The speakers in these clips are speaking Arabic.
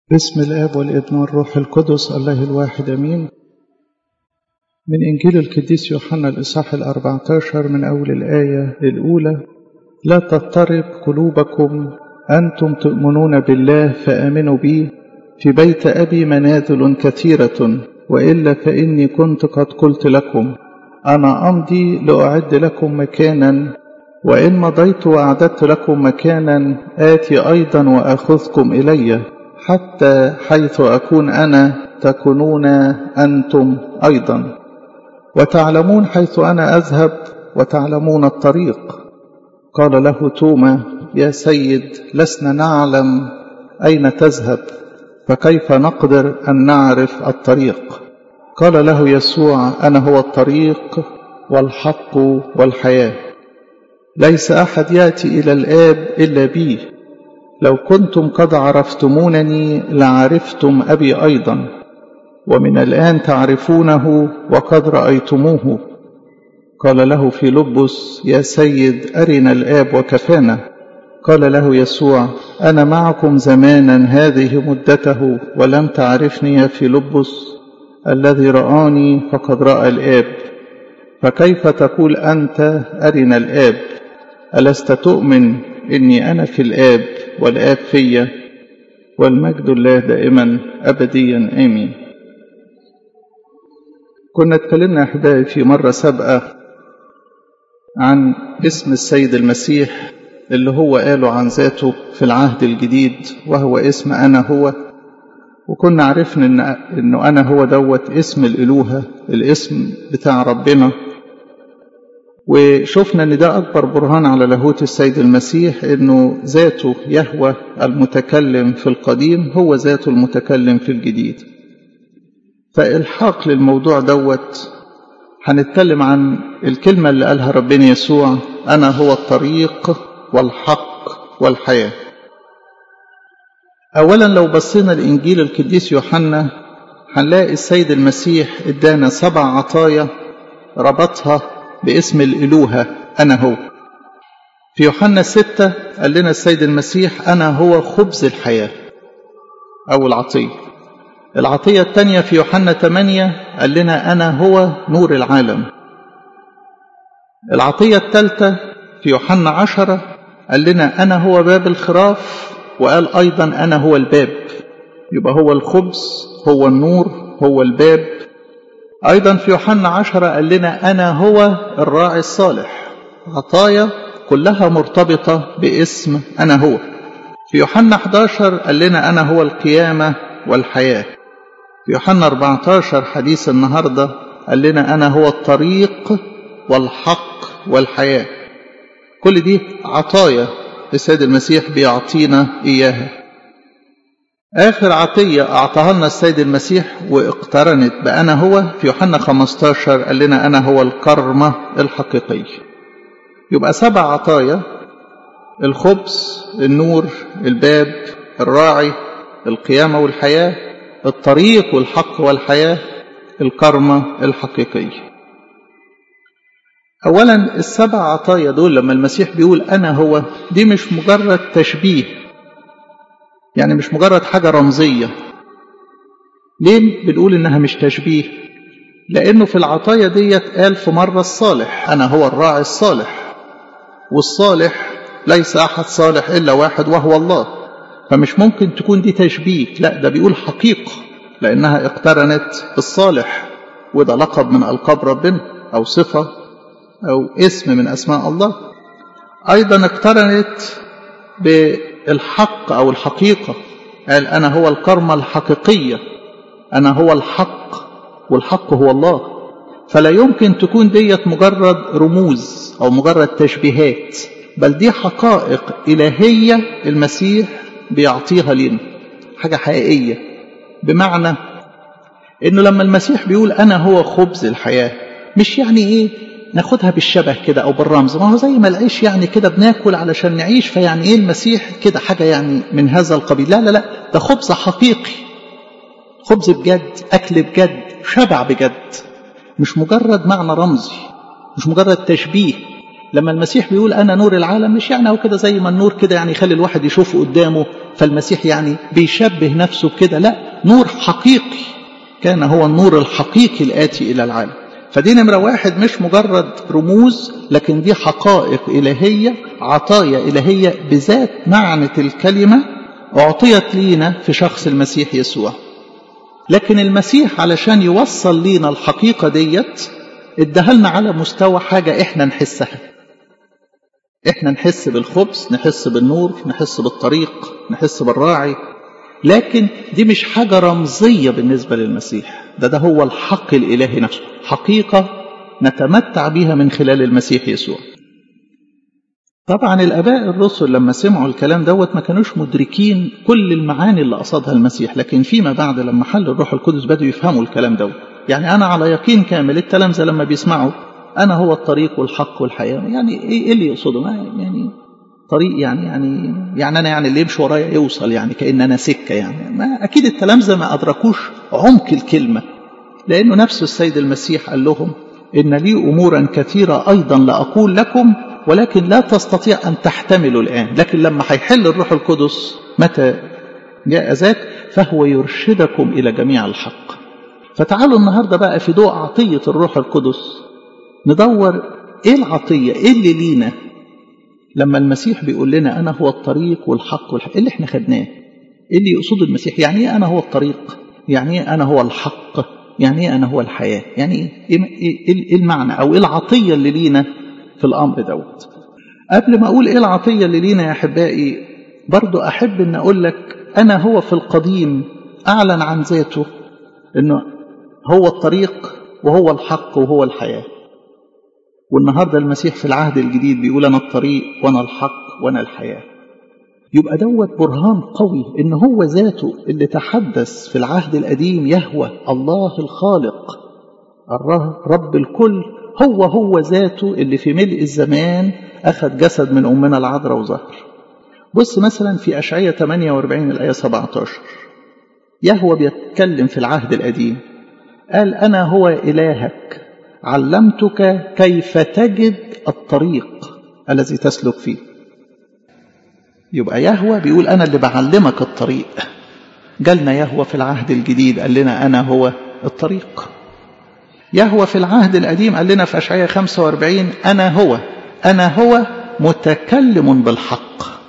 باسم الآب والابن والروح القدس الله الواحد أمين. من إنجيل القديس يوحنا الإصحاح 14 من أول الآية الأولى: لا تضطرب قلوبكم، أنتم تؤمنون بالله فآمنوا بي، في بيت أبي منازل كثيرة، وإلا فإني كنت قد قلت لكم أنا أمضي لأعد لكم مكانا، وإن مضيت وأعددت لكم مكانا آتي أيضا وأخذكم إلي، حتى حيث أكون أنا تكونون أنتم أيضا، وتعلمون حيث أنا أذهب وتعلمون الطريق. قال له توما: يا سيد، لسنا نعلم أين تذهب، فكيف نقدر أن نعرف الطريق؟ قال له يسوع: أنا هو الطريق والحق والحياة، ليس أحد يأتي إلى الآب إلا بي، لو كنتم قد عرفتمونني لعرفتم أبي أيضا، ومن الآن تعرفونه وقد رأيتموه. قال له فيلبس: يا سيد، أرنا الآب وكفانا. قال له يسوع: أنا معكم زمانا هذه مدته ولم تعرفني يا فيلبس؟ الذي رآني فقد رأى الآب، فكيف تقول أنت أرنا الآب؟ ألست تؤمن إني أنا في الآب والآب في؟ والمجد الله دائما أبديا آمين. كنا اتكلمنا أحبائي في مرة سابقة عن اسم السيد المسيح اللي هو قاله عن ذاته في العهد الجديد، وهو اسم أنا هو. وكنا عرفنا إنه أنا هو دوت اسم الإلوهة، الاسم بتاع ربنا، وشفنا ان ده اكبر برهان على لاهوت السيد المسيح، انه ذاته يهوه المتكلم في القديم هو ذاته المتكلم في الجديد. فالحاق للموضوع دوت هنتكلم عن الكلمة اللي قالها ربنا يسوع: أنا هو الطريق والحق والحياة. أولا لو بصينا لإنجيل القديس يوحنا هنلاقي السيد المسيح ادانا 7 عطايا ربطها باسم الإلوهة أنا هو. في يوحنا 6 قال لنا السيد المسيح: أنا هو خبز الحياة، أول عطية. العطية الثانية في يوحنا 8 قال لنا: أنا هو نور العالم. العطية الثالثة في يوحنا 10 قال لنا: أنا هو باب الخراف، وقال أيضا أنا هو الباب. يبقى هو الخبز، هو النور، هو الباب. أيضا في يوحنا 10 قال لنا: أنا هو الراعي الصالح. عطايا كلها مرتبطة باسم أنا هو. في يوحنا 11 قال لنا: أنا هو القيامة والحياة. في يوحنا 14 حديث النهاردة قال لنا: أنا هو الطريق والحق والحياة. كل دي عطايا السيد المسيح بيعطينا إياها. آخر عطية أعطاها لنا السيد المسيح واقترنت بأنا هو في يوحنا 15 قال لنا: أنا هو الكرمة الحقيقية. يبقى 7 عطايا: الخبز، النور، الباب، الراعي، القيامة والحياة، الطريق والحق والحياة، الكرمة الحقيقية. أولا ال7 عطايا دول لما المسيح بيقول أنا هو، دي مش مجرد تشبيه، يعني مش مجرد حاجة رمزية. ليه بنقول إنها مش تشبيه؟ لأنه في العطايا ديت قال في مرة الصالح: أنا هو الراعي الصالح، والصالح ليس أحد صالح إلا واحد وهو الله. فمش ممكن تكون دي تشبيه، لا، ده بيقول حقيقة، لأنها اقترنت بالصالح، وده لقب من ألقاب ربنا، أو صفة أو اسم من أسماء الله. أيضا اقترنت بالحق أو الحقيقة، قال: أنا هو الكرمة الحقيقية، أنا هو الحق، والحق هو الله. فلا يمكن تكون ديت مجرد رموز أو مجرد تشبيهات، بل دي حقائق إلهية المسيح بيعطيها لنا، حاجة حقيقية. بمعنى إنه لما المسيح بيقول أنا هو خبز الحياة، مش يعني إيه ناخدها بالشبه كده أو بالرمز، ما هو زي ما العيش يعني كده بناكل علشان نعيش، فيعني إيه المسيح كده حاجة يعني من هذا القبيل. لا لا لا، ده خبز حقيقي، خبز بجد، أكل بجد، شبع بجد، مش مجرد معنى رمزي، مش مجرد تشبيه. لما المسيح بيقول أنا نور العالم مش يعني هو كده زي ما النور كده يعني يخلي الواحد يشوفه قدامه، فالمسيح يعني بيشبه نفسه كده، لا، نور حقيقي، كان هو النور الحقيقي الآتي إلى العالم. فدي نمرة واحد، مش مجرد رموز، لكن دي حقائق إلهية، عطايا إلهية بذات معنى الكلمة أعطيت لينا في شخص المسيح يسوع. لكن المسيح علشان يوصل لينا الحقيقة ديت ادهلنا على مستوى حاجة احنا نحسها. احنا نحس بالخبز، نحس بالنور، نحس بالطريق، نحس بالراعي، لكن دي مش حاجة رمزية بالنسبة للمسيح، ده هو الحق الإلهي نفسه، حقيقة نتمتع بها من خلال المسيح يسوع. طبعا الآباء الرسل لما سمعوا الكلام دوت ما كانوش مدركين كل المعاني اللي قصدها المسيح، لكن فيما بعد لما حل الروح القدس بدوا يفهموا الكلام دوت. يعني أنا على يقين كامل التلامذة لما بيسمعوا أنا هو الطريق والحق والحياة، يعني إيه اللي يقصده؟ يعني طريق يعني أنا يعني اللي يمشي ورايا يوصل، يعني كأن أنا سكة، يعني ما أكيد التلامذة ما أدركوش عمق الكلمة، لأنه نفس السيد المسيح قال لهم إن لي أمورا كثيرة أيضا لأقول لكم ولكن لا تستطيع أن تحتملوا الآن، لكن لما هيحل الروح القدس متى جاء ذاك فهو يرشدكم إلى جميع الحق. فتعالوا النهاردة بقى في ضوء عطية الروح القدس ندور إيه العطية، إيه اللي لينا لما المسيح بيقول لنا أنا هو الطريق والحق والحق، إيه اللي احنا خدناه، إيه اللي يقصد المسيح، يعني إيه أنا هو الطريق، يعني إيه أنا هو الحق، يعني إيه أنا هو الحياة، يعني إيه المعنى أو إيه العطية اللي لينا في الأمر دوت. قبل ما أقول إيه العطية اللي لينا يا أحبائي، برضو أحب أن أقول لك أنا هو في القديم أعلن عن ذاته أنه هو الطريق وهو الحق وهو الحياة، والنهاردة المسيح في العهد الجديد بيقول أنا الطريق وأنا الحق وأنا الحياة. يبقى دوت برهان قوي أن هو ذاته اللي تحدث في العهد القديم يهوه الله الخالق رب الكل، هو ذاته اللي في ملء الزمان أخذ جسد من أمنا العذراء وظهر. بص مثلا في أشعية 48 الآية 17 يهوه بيتكلم في العهد القديم، قال أنا هو إلهك علمتك كيف تجد الطريق الذي تسلك فيه. يبقى يهوه بيقول أنا اللي بعلمك الطريق. جالنا يهوه في العهد الجديد قال لنا أنا هو الطريق. يهوه في العهد القديم قال لنا في أشعية 45 أنا هو متكلم بالحق.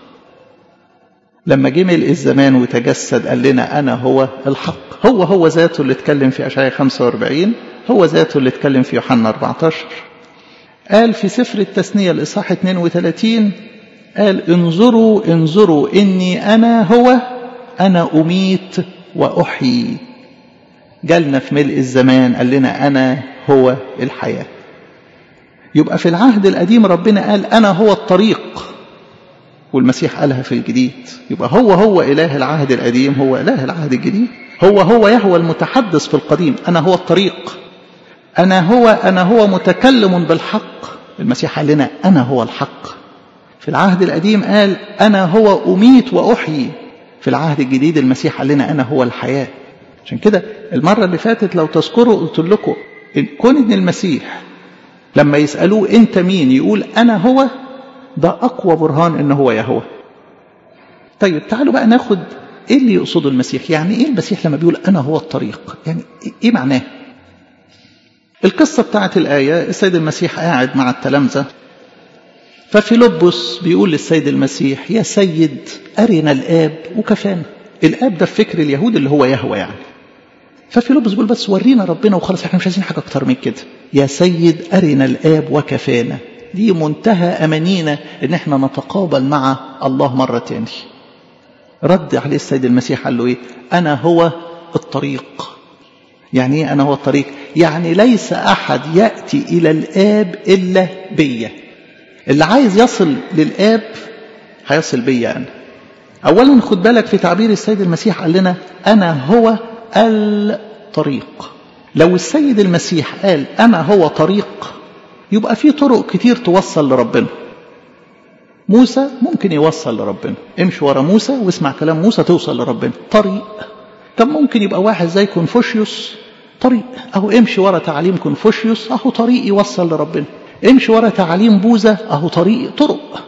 لما جه ملء الزمان وتجسد قال لنا أنا هو الحق. هو ذاته اللي اتكلم في أشعية 45، هو ذاته اللي اتكلم في يوحنا 14. قال في سفر التثنية الإصحاح 32 قال انظروا إني أنا أميت وأحيي. جالنا في ملء الزمان قال لنا أنا هو الحياة. يبقى في العهد القديم ربنا قال أنا هو الطريق، والمسيح قالها في الجديد. يبقى هو إله العهد القديم هو إله العهد الجديد، هو يهوه المتحدث في القديم أنا هو الطريق، أنا هو متكلم بالحق. المسيح قال لنا أنا هو الحق. في العهد القديم قال أنا هو أميت وأحيي. في العهد الجديد المسيح قال لنا أنا هو الحياة. عشان كده المرة اللي فاتت لو تذكروا قلت لكم كون إن المسيح لما يسألوه أنت مين يقول أنا هو، ده أقوى برهان إنه هو يهوه. طيب تعالوا بقى ناخد إيه اللي يقصده المسيح. يعني إيه المسيح لما بيقول أنا هو الطريق؟ يعني إيه معناه؟ القصة بتاعت الآية السيد المسيح قاعد مع التلامذة، ففيلبس بيقول للسيد المسيح يا سيد أرنا الآب وكفانا. الآب ده في فكر اليهود اللي هو يهوه يعني. ففيلبس بيقول بس ورينا ربنا وخلاص، احنا مش عايزين حاجة أكتر من كده. يا سيد أرنا الآب وكفانا. دي منتهى أمانينا إن احنا نتقابل مع الله مرة تاني. رد عليه السيد المسيح قال له إيه؟ أنا هو الطريق. يعني إيه أنا هو الطريق؟ يعني ليس أحد يأتي إلى الآب إلا بيا. اللي عايز يصل للآب هيصل بيا أنا. أولا خد بالك في تعبير السيد المسيح قال لنا أنا هو الطريق. لو السيد المسيح قال أنا هو طريق يبقى في طرق كتير توصل لربنا. موسى ممكن يوصل لربنا، امشي ورا موسى واسمع كلام موسى توصل لربنا، طريق. طب ممكن يبقى واحد زي كونفوشيوس طريق، اهو امشي ورا تعليم كونفوشيوس اهو طريق يوصل لربنا. امشي ورا تعاليم بوذا، اهو طرق.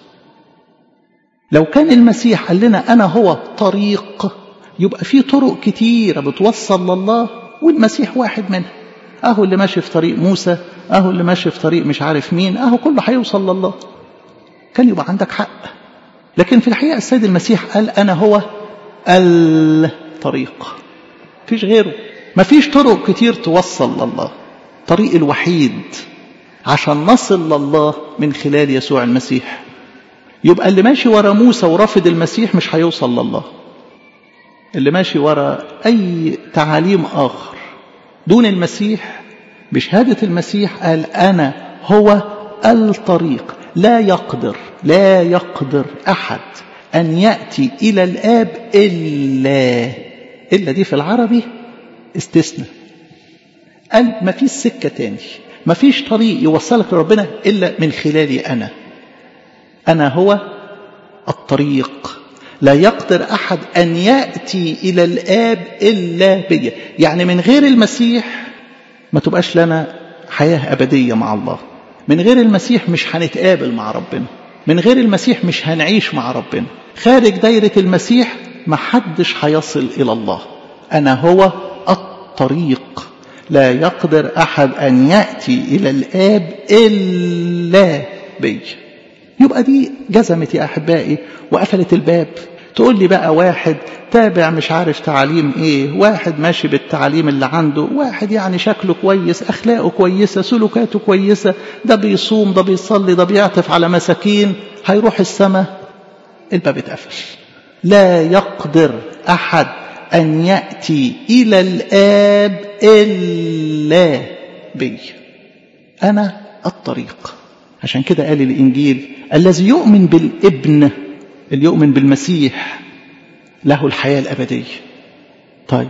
لو كان المسيح قال لنا انا هو طريق، يبقى في طرق كتيرة بتوصل لله والمسيح واحد منها. اهو اللي ماشي في طريق موسى، اهو اللي ماشي في طريق مش عارف مين، اهو كله هيوصل لله. كان يبقى عندك حق. لكن في الحقيقة السيد المسيح قال انا هو الطريق، مفيش غيره. مفيش طرق كتير توصل لله، طريق الوحيد عشان نصل لله من خلال يسوع المسيح. يبقى اللي ماشي ورا موسى ورافض المسيح مش هيوصل لله. اللي ماشي ورا أي تعاليم آخر دون المسيح بشهادة المسيح قال أنا هو الطريق، لا يقدر أحد أن يأتي إلى الآب إلا دي في العربي استثناء. قال ما فيش سكة تاني، ما فيش طريق يوصلك لربنا إلا من خلالي أنا هو الطريق، لا يقدر أحد أن يأتي إلى الآب إلا بي. يعني من غير المسيح ما تبقاش لنا حياة أبدية مع الله، من غير المسيح مش هنتقابل مع ربنا، من غير المسيح مش هنعيش مع ربنا. خارج دايرة المسيح ما حدش هيصل إلى الله. أنا هو الطريق، لا يقدر أحد أن يأتي إلى الآب إلا بي. يبقى دي جزمت يا أحبائي وقفلت الباب. تقول لي بقى واحد تابع مش عارف تعاليم ايه، واحد ماشي بالتعاليم اللي عنده، واحد يعني شكله كويس، أخلاقه كويسة، سلوكاته كويسة، ده بيصوم، ده بيصلي، ده بيعطف على مساكين، هيروح السماء. الباب اتقفل. لا يقدر أحد أن يأتي إلى الآب إلا بي. أنا الطريق. عشان كده قال الإنجيل الذي يؤمن بالابن، اللي يؤمن بالمسيح له الحياة الأبدية. طيب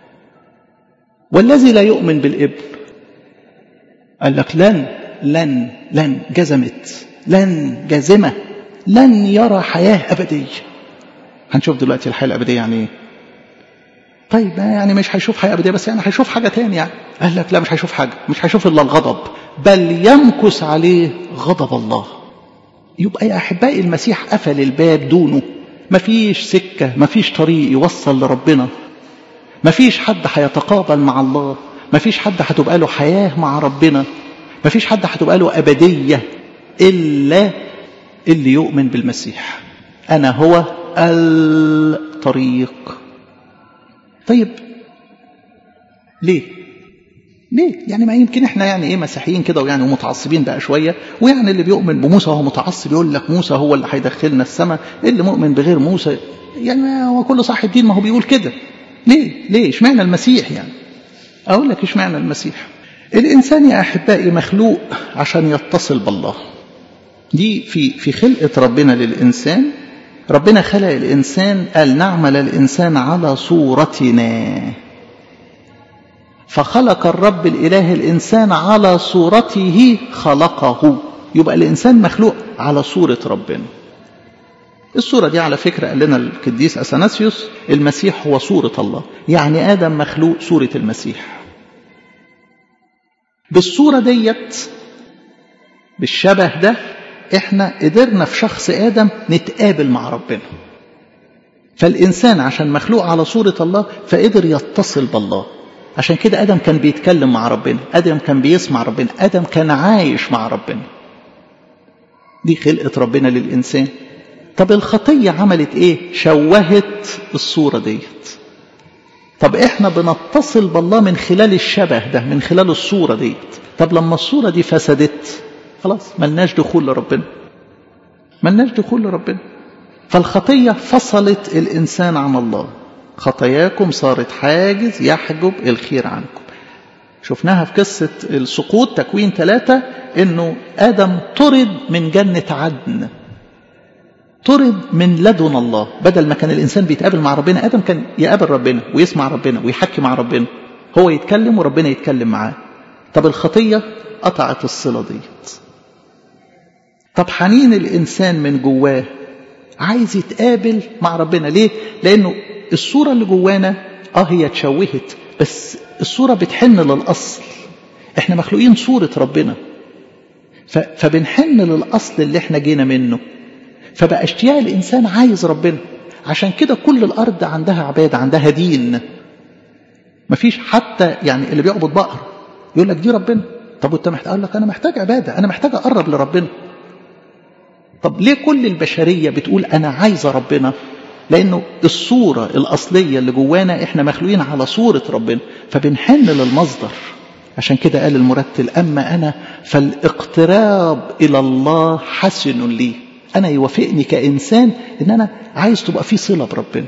والذي لا يؤمن بالابن قال لك لن جزمت، لن جازمة، لن يرى حياة أبدية. هنشوف دلوقتي الحياة الأبدية يعني ايه. طيب يعني مش هيشوف حياة أبدية بس، يعني هيشوف حاجة تانية يعني. قال لك لا، مش هيشوف حاجة، مش هيشوف إلا الغضب، بل يمكث عليه غضب الله. يبقى يا أحبائي المسيح قفل الباب دونه. مفيش سكة، مفيش طريق يوصل لربنا، مفيش حد هيتقابل مع الله، مفيش حد هتبقى له حياة مع ربنا، مفيش حد هتبقى له أبدية إلا اللي يؤمن بالمسيح. أنا هو الطريق. طيب ليه يعني ما يمكن احنا يعني ايه مسيحيين كده ويعني ومتعصبين بقى شوية، ويعني اللي بيؤمن بموسى هو متعصب يقول لك موسى هو اللي هيدخلنا السماء، اللي مؤمن بغير موسى يعني هو كل صاحب دين ما هو بيقول كده. ليه اشمعنى المسيح يعني؟ اقول لك اشمعنى المسيح. الانسان يا احبائي مخلوق عشان يتصل بالله. دي في خلقة ربنا للانسان. ربنا خلق الانسان قال نعمل الانسان على صورتنا، فخلق الرب الإله الإنسان على صورته خلقه. يبقى الإنسان مخلوق على صورة ربنا. الصورة دي على فكرة قال لنا القديس أثناسيوس المسيح هو صورة الله، يعني آدم مخلوق صورة المسيح. بالصورة ديت، بالشبه ده، احنا قدرنا في شخص آدم نتقابل مع ربنا. فالإنسان عشان مخلوق على صورة الله فقدر يتصل بالله. عشان كده آدم كان بيتكلم مع ربنا، آدم كان بيسمع ربنا، آدم كان عايش مع ربنا. دي خلقة ربنا للإنسان. طب الخطية عملت إيه؟ شوهت الصورة ديت. طب إحنا بنتصل بالله من خلال الشبه ده، من خلال الصورة ديت. طب لما الصورة دي فسدت خلاص ملناش دخول لربنا، ملناش دخول لربنا. فالخطية فصلت الإنسان عن الله. خطاياكم صارت حاجز يحجب الخير عنكم. شفناها في قصة السقوط تكوين 3 إنه آدم طرد من جنة عدن، طرد من لدن الله. بدل ما كان الإنسان بيتقابل مع ربنا، آدم كان يقابل ربنا ويسمع ربنا ويحكي مع ربنا، هو يتكلم وربنا يتكلم معاه. طب الخطية قطعت الصلة ديت. طب حنين الإنسان من جواه عايز يتقابل مع ربنا. ليه؟ لأنه الصورة اللي جوانا هي اتشوهت، بس الصورة بتحن للأصل. احنا مخلوقين صورة ربنا. فبنحن للأصل اللي احنا جينا منه. فبقى اشتياق الإنسان عايز ربنا. عشان كده كل الأرض عندها عبادة، عندها دين. مفيش حتى يعني اللي بيعبد بقر يقول لك دي ربنا. طب وانت محتاج؟ اقول لك انا محتاج عبادة، انا محتاج اقرب لربنا. طب ليه كل البشرية بتقول انا عايزة ربنا؟ لانه الصورة الاصلية اللي جوانا احنا مخلوقين على صورة ربنا، فبنحن للمصدر. عشان كده قال المرتل اما انا فالاقتراب الى الله حسن لي. انا يوافقني كانسان ان انا عايز تبقى في صلة بربنا.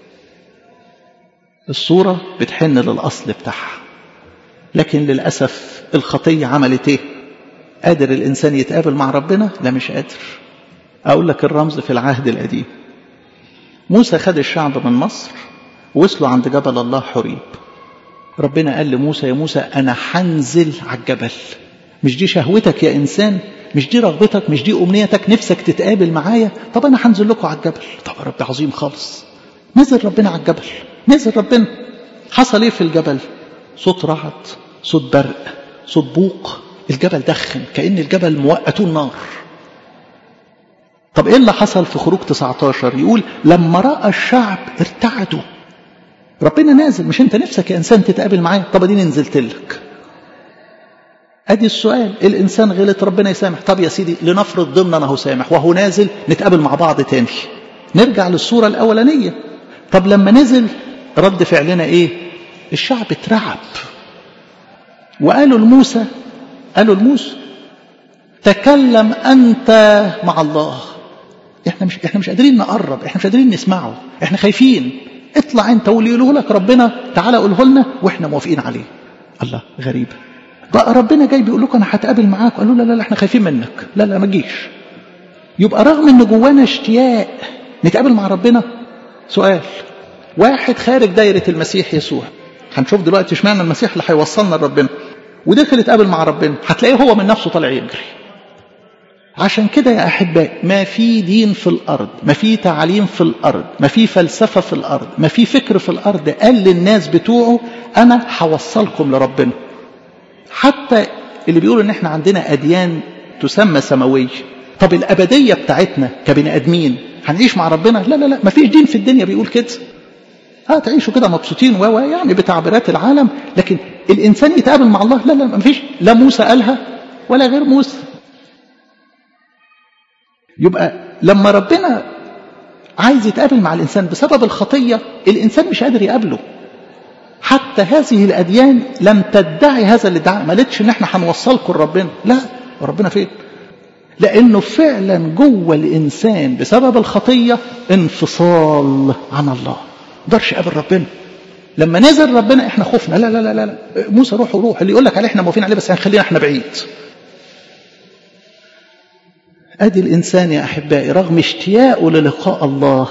الصورة بتحن للاصل بتاعها. لكن للأسف الخطية عملت ايه؟ قادر الإنسان يتقابل مع ربنا؟ لا، مش قادر. أقول لك الرمز في العهد القديم. موسى خد الشعب من مصر ووصلوا عند جبل الله حريب. ربنا قال لموسى يا موسى أنا هنزل على الجبل. مش دي شهوتك يا إنسان؟ مش دي رغبتك؟ مش دي أمنيتك؟ نفسك تتقابل معايا؟ طب أنا هنزل لكم على الجبل. طب يا رب عظيم خالص. نزل ربنا على الجبل. نزل ربنا. حصل ايه في الجبل؟ صوت رعد، صوت برق، صوت بوق. الجبل دخن كأن الجبل موقتون نار. طب ايه اللي حصل في خروج 19؟ يقول لما رأى الشعب ارتعدوا. ربنا نازل، مش انت نفسك يا انسان تتقابل معايا؟ طب اديني نزلت لك. ادي السؤال، الانسان غلط ربنا يسامح. طب يا سيدي لنفرض ضمن انا هو سامح وهو نازل نتقابل مع بعض تاني. نرجع للصورة الاولانية. طب لما نزل رد فعلنا ايه؟ الشعب اترعب وقالوا لموسى، تكلم أنت مع الله. احنا مش قادرين نقرب، احنا مش قادرين نسمعه، احنا خايفين. اطلع انت واللي يقوله لك ربنا تعالى قوله لنا واحنا موافقين عليه. الله، غريبة. بقى ربنا جاي بيقول لكم انا هتقابل معاك، قالوا لا احنا خايفين منك، لا ما تجيش. يبقى رغم ان جوانا اشتياق نتقابل مع ربنا. سؤال، واحد خارج دايرة المسيح يسوع، هنشوف دلوقتي اشمعنى المسيح اللي هيوصلنا لربنا، ودخل يتقابل مع ربنا، هتلاقيه هو من نفسه طالع يجري. عشان كده يا أحبائي ما في دين في الأرض، ما في تعليم في الأرض، ما في فلسفة في الأرض، ما في فكر في الأرض قال للناس بتوعه أنا هوصلكم لربنا. حتى اللي بيقولوا إن احنا عندنا أديان تسمى سماوية. طب الأبدية بتاعتنا كبني أدمين هنعيش مع ربنا؟ لا ما فيش دين في الدنيا بيقول كده. تعيشوا كده مبسوطين يعني بتعبيرات العالم، لكن الإنسان يتقابل مع الله لا ما فيش. لا موسى قالها ولا غير موسى. يبقى لما ربنا عايز يتقابل مع الإنسان بسبب الخطية، الإنسان مش قادر يقابله. حتى هذه الأديان لم تدعي هذا الادعاء، ما قالتش إن احنا هنوصلكم لربنا. لا، ربنا فين؟ لأنه فعلا جوه الإنسان بسبب الخطية انفصال عن الله، مقدرش يقابل ربنا. لما نزل ربنا احنا خفنا، لا موسى روح اللي يقول لك عليه احنا موافقين عليه، بس هنخلينا احنا بعيد. ادي الانسان يا احبائي رغم اشتياقه للقاء الله.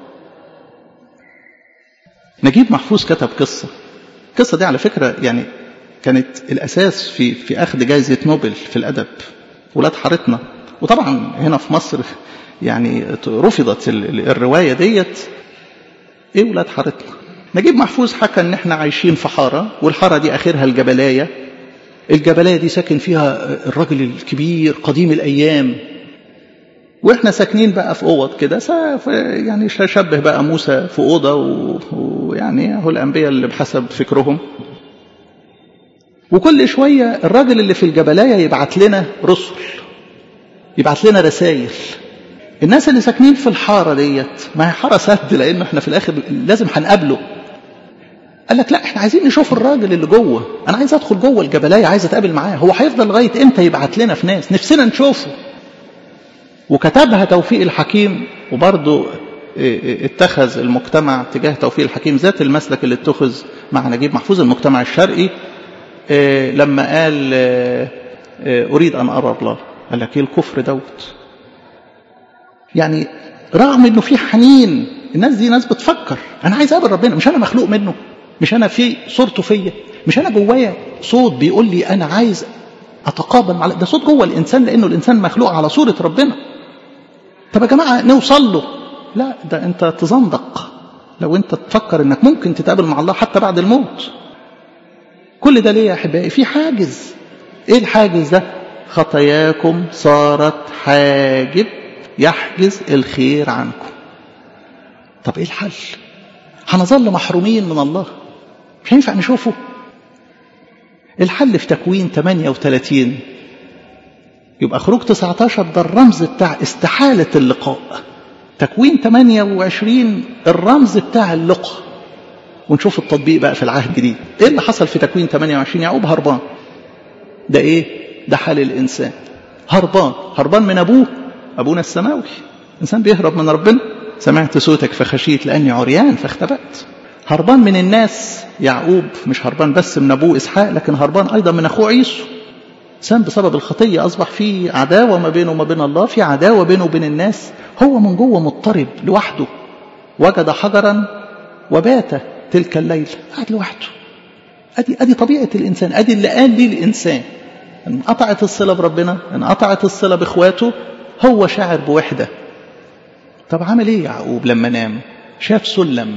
نجيب محفوظ كتب القصه دي على فكره يعني كانت الاساس في اخذ جائزه نوبل في الادب، ولاد حارتنا. وطبعا هنا في مصر يعني رفضت الروايه ديت. ايه ولاد حارتنا؟ نجيب محفوظ حكى ان احنا عايشين في حاره، والحاره دي اخرها الجبلايه. الجبلايه دي ساكن فيها الراجل الكبير قديم الايام، واحنا ساكنين بقى في اوض كده. يعني شبه بقى موسى في اوضه، ويعني هو الانبياء اللي بحسب فكرهم. وكل شويه الراجل اللي في الجبلايه يبعت لنا رسل، يبعت لنا رسائل. الناس اللي ساكنين في الحاره ديت، ما هي حاره سد، لانه احنا في الاخر لازم هنقابله. قال لك لا احنا عايزين نشوف الراجل اللي جوه، انا عايز ادخل جوه الجبلايه، عايز اتقابل معاه. هو هيفضل لغايه امتى يبعت لنا في ناس نفسنا نشوفه؟ وكتبها توفيق الحكيم. وبرضه اتخذ المجتمع تجاه توفيق الحكيم ذات المسلك اللي اتخذ مع نجيب محفوظ المجتمع الشرقي لما قال اريد ان ارى الله. قال لك ايه الكفر دوت؟ يعني رغم انه في حنين، الناس دي ناس بتفكر انا عايز اقابل ربنا، مش انا مخلوق منه، مش انا في صورته فيا، مش انا جوايا صوت بيقول لي انا عايز اتقابل مع ده. صوت جوه الانسان، لانه الانسان مخلوق على صورة ربنا. طب يا جماعه نوصل له؟ لا، ده انت تزندق لو انت تفكر انك ممكن تتقابل مع الله حتى بعد الموت. كل ده ليه يا احبائي؟ في حاجز. ايه الحاجز ده؟ خطاياكم صارت حاجب يحجز الخير عنكم. طب ايه الحل؟ هنظل محرومين من الله، مش هينفع نشوفه. الحل في تكوين 38. يبقى خروج 19 ده الرمز بتاع استحالة اللقاء. تكوين 28 الرمز بتاع اللقاء. ونشوف التطبيق بقى في العهد الجديد. ايه اللي حصل في تكوين 28؟ يعقوب هربان. ده ايه؟ ده حال الانسان، هربان من ابونا السماوي. انسان بيهرب من ربنا. سمعت صوتك فخشيت لاني عريان فاختبأت. هربان من الناس. يعقوب مش هربان بس من ابوه اسحاق، لكن هربان ايضا من اخوه عيسو. انسان بسبب الخطيه اصبح في عداوه ما بينه وما بين الله، في عداوه بينه وبين الناس. هو من جوه مضطرب لوحده. وجد حجرا وبات تلك الليله، قاعد لوحده. ادي طبيعه الانسان، ادي اللي قال لي الانسان. انقطعت الصله بربنا، انقطعت الصله باخواته، هو شاعر بوحده. طب عمل ايه يعقوب لما نام؟ شاف سلم.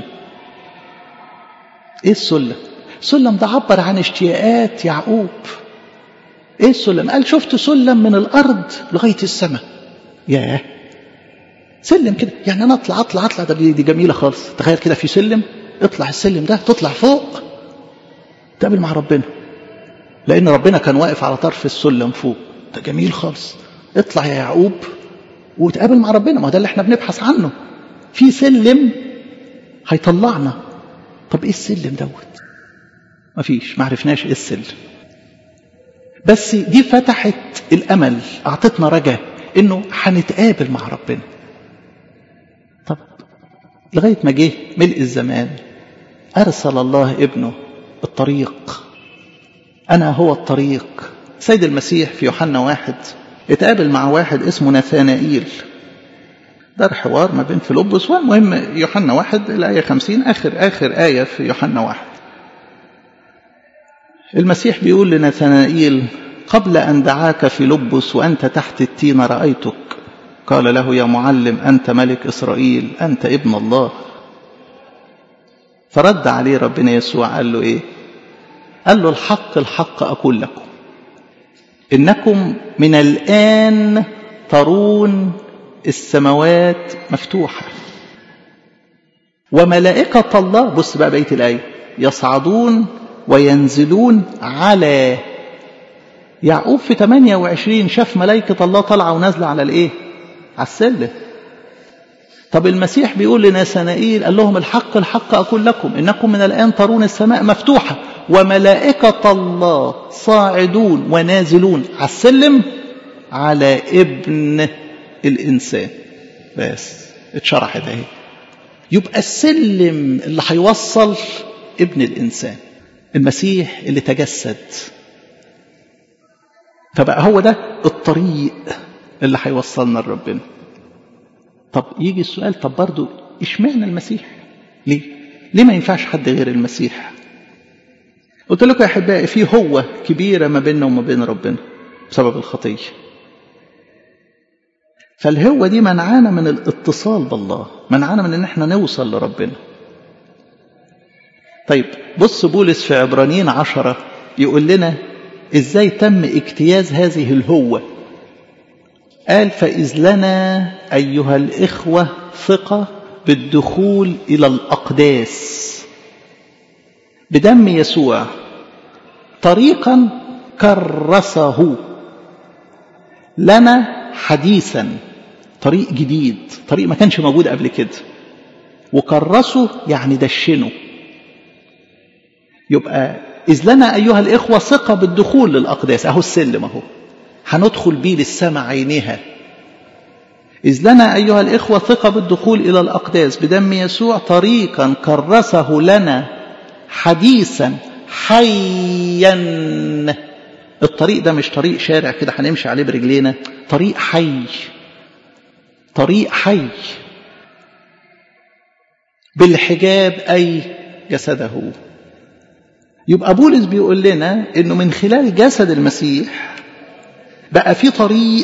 ايه السلم؟ السلم ده عبر عن اشتياقات يعقوب. ايه السلم؟ قال شفت سلم من الارض لغايه السماء. ياه، سلم كده، يعني انا اطلع ده دي جميله خالص. تخيل كده في سلم، اطلع السلم ده تطلع فوق تقابل مع ربنا، لان ربنا كان واقف على طرف السلم فوق. ده جميل خالص. اطلع يا يعقوب وتقابل مع ربنا. ما ده اللي احنا بنبحث عنه. في سلم هيطلعنا. طب ايه السلم دوت؟ مفيش، ما عرفناش ايه السلم. بس دي فتحت الامل، اعطتنا رجاء انه هنتقابل مع ربنا. طب لغايه ما جه ملء الزمان، ارسل الله ابنه الطريق. انا هو الطريق. سيد المسيح في يوحنا 1 اتقابل مع واحد اسمه ناثانائيل. ده الحوار ما بين فيلبس، والمهم يوحنا 1 الآية 50 آخر آية في يوحنا 1. المسيح بيقول لناثانائيل: قبل أن دعاك فيلبس وأنت تحت التين رأيتك. قال له: يا معلم، أنت ملك إسرائيل، أنت ابن الله. فرد عليه ربنا يسوع قال له إيه؟ قال له: الحق أقول لكم، إنكم من الآن ترون السماوات مفتوحة وملائكة الله، بص بقى بقية الآية، يصعدون وينزلون على. يعقوب في 28 شاف ملائكة الله طالعة ونازلة على الإيه؟ على السلم. طب المسيح بيقول لناثانائيل، قال لهم: الحق أقول لكم، إنكم من الآن ترون السماء مفتوحة وملائكة الله صاعدون ونازلون على السلم على ابن الإنسان. بس اتشرحت اهي. يبقى السلم اللي هيوصل ابن الإنسان، المسيح اللي تجسد. فبقى هو ده الطريق اللي هيوصلنا لربنا. طب يجي السؤال، طب برضو اشمعنى المسيح؟ ليه ما ينفعش حد غير المسيح؟ قلت لكم يا أحبائي، في هوة كبيرة ما بيننا وما بين ربنا بسبب الخطية. فالهوة دي منعانا من الاتصال بالله، منعانا من ان احنا نوصل لربنا. طيب بص بولس في عبرانيين 10 يقول لنا ازاي تم اجتياز هذه الهوة. قال: فإذ لنا أيها الإخوة ثقة بالدخول إلى الأقداس بدم يسوع، طريقا كرسه لنا حديثا. طريق جديد، طريق ما كانش موجود قبل كده. وكرسه يعني دشنه. يبقى إذ لنا أيها الإخوة ثقة بالدخول للأقداس، أهو السلم أهو هندخل بيه للسماء عينها. إذ لنا أيها الإخوة ثقة بالدخول إلى الأقداس بدم يسوع، طريقا كرسه لنا حديثا حيا. الطريق ده مش طريق شارع كده هنمشي عليه برجلينا، طريق حي، طريق حي بالحجاب أي جسده. يبقى بولس بيقول لنا إنه من خلال جسد المسيح بقى في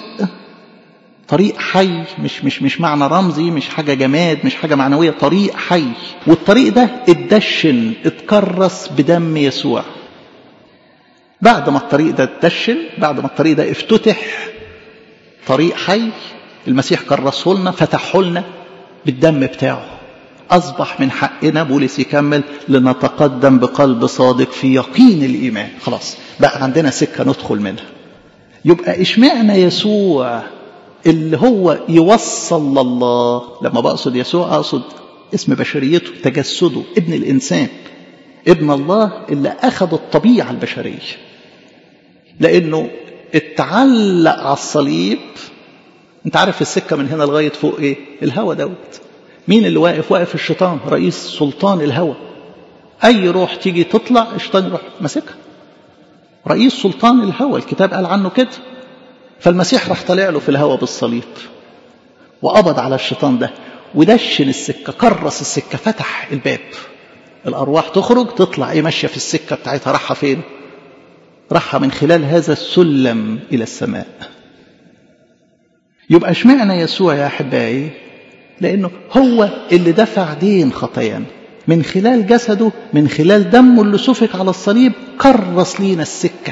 طريق حي، مش معنى رمزي، مش حاجة جماد، مش حاجة معنوية، طريق حي. والطريق ده اتدشن، اتكرس بدم يسوع. بعد ما الطريق ده اتدشن، بعد ما الطريق ده افتتح طريق حي، المسيح كرسه لنا، فتحه لنا بالدم بتاعه، أصبح من حقنا بولس يكمل لنتقدم بقلب صادق في يقين الإيمان. خلاص بقى عندنا سكة ندخل منها. يبقى اشمعنا يسوع اللي هو يوصل لله. لما بقصد يسوع أقصد اسم بشريته، تجسده، ابن الإنسان، ابن الله اللي أخذ الطبيعة البشرية، لأنه اتعلق على الصليب. انت عارف السكة من هنا لغاية فوق ايه؟ الهوى دوت. مين اللي واقف؟ واقف الشيطان، رئيس سلطان الهوى. اي روح تيجي تطلع الشيطان يروح ماسكها، رئيس سلطان الهوى، الكتاب قال عنه كده. فالمسيح راح طالع له في الهوى بالصليب وقبض على الشيطان ده ودشن السكة، كرس السكة، فتح الباب. الأرواح تخرج تطلع ايه؟ ماشية في السكة بتاعتها. راحة فين؟ راحة من خلال هذا السلم إلى السماء. يبقى اشمعنا يسوع يا أحبائي؟ لأنه هو اللي دفع دين خطايانا من خلال جسده، من خلال دمه اللي سفك على الصليب، كرس لينا السكة.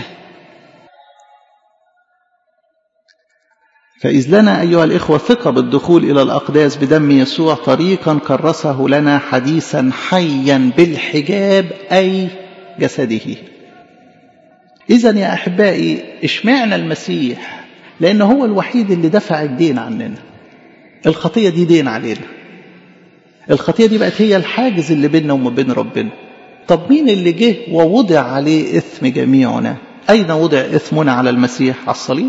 فإذ لنا أيها الإخوة ثقة بالدخول إلى الأقداس بدم يسوع طريقا كرسه لنا حديثا حيا بالحجاب أي جسده. إذن يا أحبائي اشمعنا المسيح؟ لأنه هو الوحيد اللي دفع الدين عننا. الخطية دي دين علينا، الخطية دي بقت هي الحاجز اللي بيننا وما بين ربنا. طب مين اللي جه ووضع عليه إثم جميعنا؟ أين وضع إثمنا؟ على المسيح، على الصليب.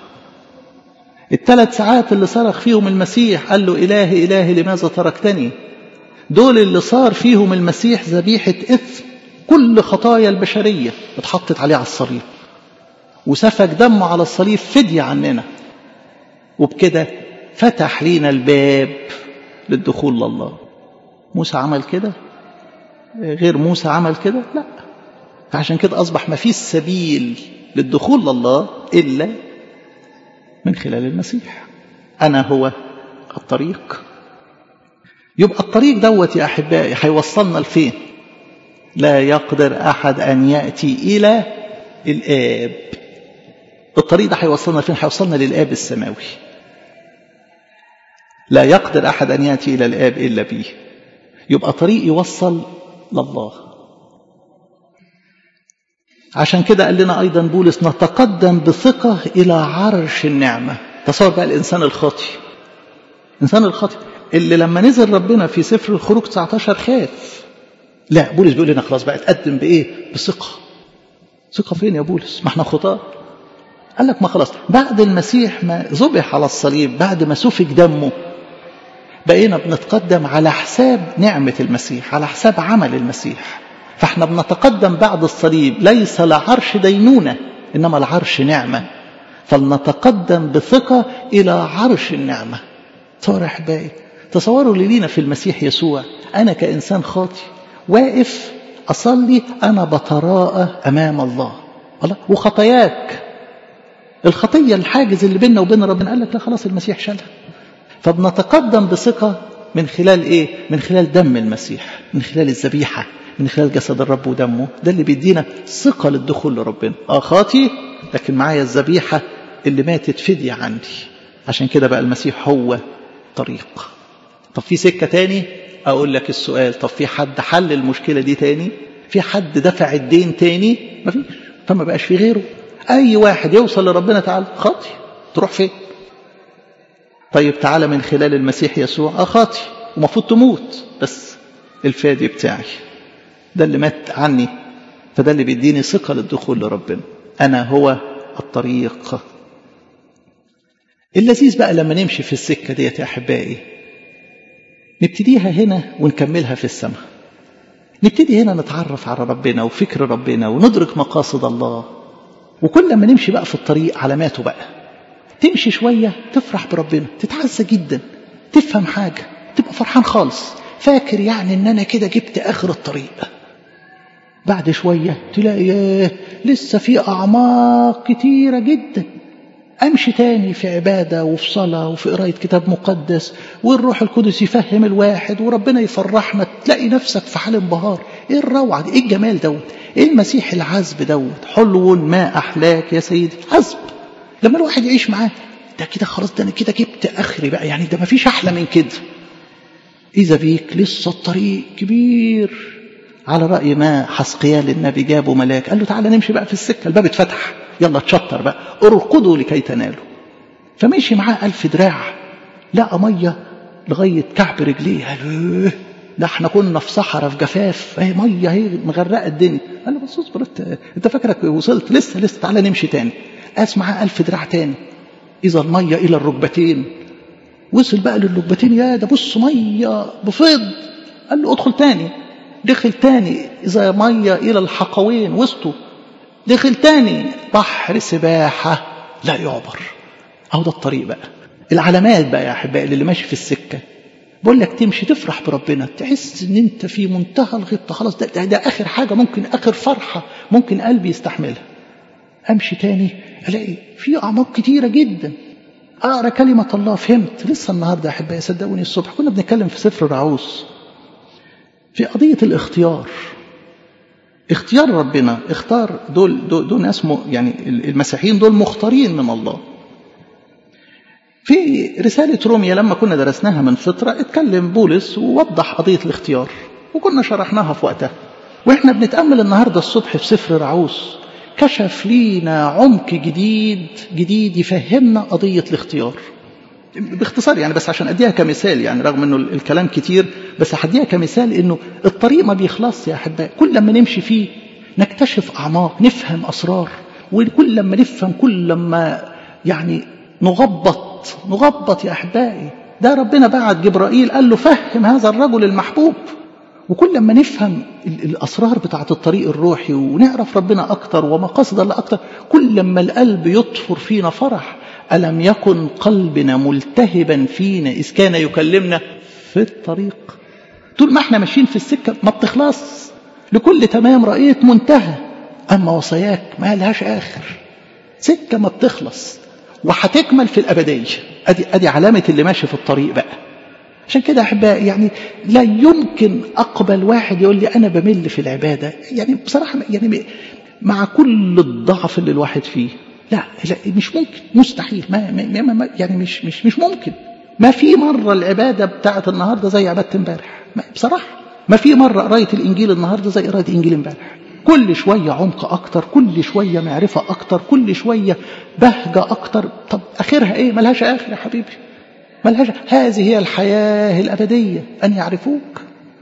ال3 ساعات اللي صرخ فيهم المسيح قال له إلهي إلهي لماذا تركتني، دول اللي صار فيهم المسيح ذبيحة إثم كل خطايا البشرية اتحطت عليه على الصليب، وسفك دمه على الصليب فدية عننا، وبكده فتح لينا الباب للدخول لله. موسى عمل كده؟ غير موسى عمل كده؟ لا. فعشان كده أصبح ما فيش سبيل للدخول لله إلا من خلال المسيح. أنا هو الطريق. يبقى الطريق دوت يا أحبائي هيوصلنا لفين؟ لا يقدر أحد أن يأتي إلى الآب. الطريق ده هيوصلنا فين؟ هيوصلنا للآب السماوي. لا يقدر أحد أن يأتي إلى الآب إلا به. يبقى طريق يوصل لله. عشان كده قال لنا أيضا بولس نتقدم بثقة إلى عرش النعمة. تصور بقى الإنسان الخاطئ، الإنسان الخاطئ اللي لما نزل ربنا في سفر الخروج 19 خاف. لا، بولس بيقول لنا خلاص بقى تقدم بإيه؟ بثقة. ثقة فين يا بولس؟ ما احنا خطاة. قال لك ما خلاص بعد المسيح ما ذبح على الصليب، بعد ما سفك دمه، بقينا بنتقدم على حساب نعمة المسيح، على حساب عمل المسيح. فاحنا بنتقدم بعد الصليب ليس لعرش دينونة إنما لعرش نعمة. فلنتقدم بثقة إلى عرش النعمة. تصور يا أحبائي، تصوروا اللي لينا في المسيح يسوع. أنا كإنسان خاطئ واقف أصلي، أنا بتراءى أمام الله وخطاياك، الخطية الحاجز اللي بيننا وبين ربنا. قال لك لا خلاص المسيح شالها. فبنتقدم بثقة من خلال إيه؟ من خلال دم المسيح، من خلال الذبيحة، من خلال جسد الرب ودمه. ده اللي بيدينا ثقة للدخول لربنا. خاطي لكن معايا الذبيحة اللي ماتت فدية عندي. عشان كده بقى المسيح هو طريق. طب في سكة تاني؟ أقول لك السؤال، طب في حد حل المشكلة دي تاني؟ في حد دفع الدين تاني؟ مفيش. فما بقاش في غيره. أي واحد يوصل لربنا تعالى خاطي، تروح فين؟ طيب تعالى من خلال المسيح يسوع. خاطي ومفروض تموت، بس الفادي بتاعي ده اللي مات عني، فده اللي بيديني ثقة للدخول لربنا. أنا هو الطريق. اللذيذ بقى لما نمشي في السكة ديت يا أحبائي، نبتديها هنا ونكملها في السماء. نبتدي هنا نتعرف على ربنا وفكر ربنا وندرك مقاصد الله. وكل لما نمشي بقى في الطريق علاماته بقى، تمشي شوية تفرح بربنا، تتعزى جدا، تفهم حاجة، تبقى فرحان خالص، فاكر يعني ان انا كده جبت اخر الطريق. بعد شوية تلاقي لسه في اعماق كتيرة جدا، أمشي تاني في عبادة وفي صلاة وفي قراية كتاب مقدس والروح القدس يفهم الواحد وربنا يفرحنا، تلاقي نفسك في حال انبهار. إيه الروعة دي؟ إيه الجمال دوت؟ إيه المسيح العذب دوت؟ حلو ما أحلاك يا سيدي، عذب. لما الواحد يعيش معاه ده كده خلاص، ده أنا كده جبت آخري بقى، يعني ده مفيش أحلى من كده. إذا بيك لسه الطريق كبير، على رأي ما حسقيال النبي جابه ملاك قال له تعالى نمشي بقى في السكة، الباب اتفتح، يلا تشطر بقى، اركضوا لكي تنالوا. فمشي معاه 1000 دراع، لقى مية لغاية كعب رجليه. قال ده احنا كنا في صحراء في جفاف، اهي مية اهي مغرقة الدنيا. قال له بس اصبر، انت فاكرك وصلت؟ لسه تعالى نمشي تاني. قاس معاه 1000 دراع تاني، إذا المية إلى الركبتين. وصل بقى للركبتين، يا ده بص مية بفيض. قال له ادخل تاني. دخل تاني، إذا مية إلى الحقوين وسطه. دخل تاني، بحر سباحة لا يعبر. أهو ده الطريق بقى، العلامات بقى يا أحبائي اللي ماشي في السكة. بقول لك تمشي تفرح بربنا، تحس ان انت في منتهى الغبطة، خلاص ده آخر حاجة ممكن، آخر فرحة ممكن قلبي يستحملها. أمشي تاني ألاقي في أعماق كتيرة جدا. أقرأ كلمة الله، فهمت. لسه النهاردة يا أحبائي صدقوني الصبح كنا بنتكلم في سفر رعوس في قضية الاختيار. اختيار ربنا، اختار دول ناس يعني المسيحيين دول مختارين من الله. في رسالة روميا لما كنا درسناها من فترة اتكلم بولس ووضح قضية الاختيار، وكنا شرحناها في وقتها. واحنا بنتأمل النهاردة الصبح في سفر رعوس، كشف لينا عمق جديد يفهمنا قضية الاختيار باختصار يعني، بس عشان أديها كمثال يعني، رغم أنه الكلام كتير بس هديها كمثال أنه الطريق ما بيخلص يا أحبائي. كل لما نمشي فيه نكتشف أعماق، نفهم أسرار، وكل لما نفهم كل لما يعني نغبط يا أحبائي. ده ربنا بعت جبرائيل قال له فهم هذا الرجل المحبوب. وكل لما نفهم الأسرار بتاعت الطريق الروحي ونعرف ربنا أكتر ومقاصد الله أكتر، كل لما القلب يطفر فينا فرح. ألم يكن قلبنا ملتهبا فينا إذ كان يكلمنا في الطريق. طول ما احنا ماشيين في السكة ما بتخلص، لكل تمام رأيت منتهى، أما وصاياك ما لهاش آخر. سكة ما بتخلص وهتكمل في الأبدية. أدي علامة اللي ماشي في الطريق بقى. عشان كده أحبائي يعني لا يمكن أقبل واحد يقول لي أنا بمل في العبادة، يعني بصراحة يعني مع كل الضعف اللي الواحد فيه، لا مش ممكن، مستحيل، ما يعني مش ممكن. ما في مرة العبادة بتاعت النهاردة زي عبادة امبارح، بصراحة ما في مرة قراية الإنجيل النهاردة زي قراية الإنجيل امبارح. كل شوية عمق أكتر، كل شوية معرفة أكتر، كل شوية بهجة أكتر. طب آخرها إيه؟ ملهاش آخر يا حبيبي، ملهاش. هذه هي الحياة الأبدية، أن يعرفوك.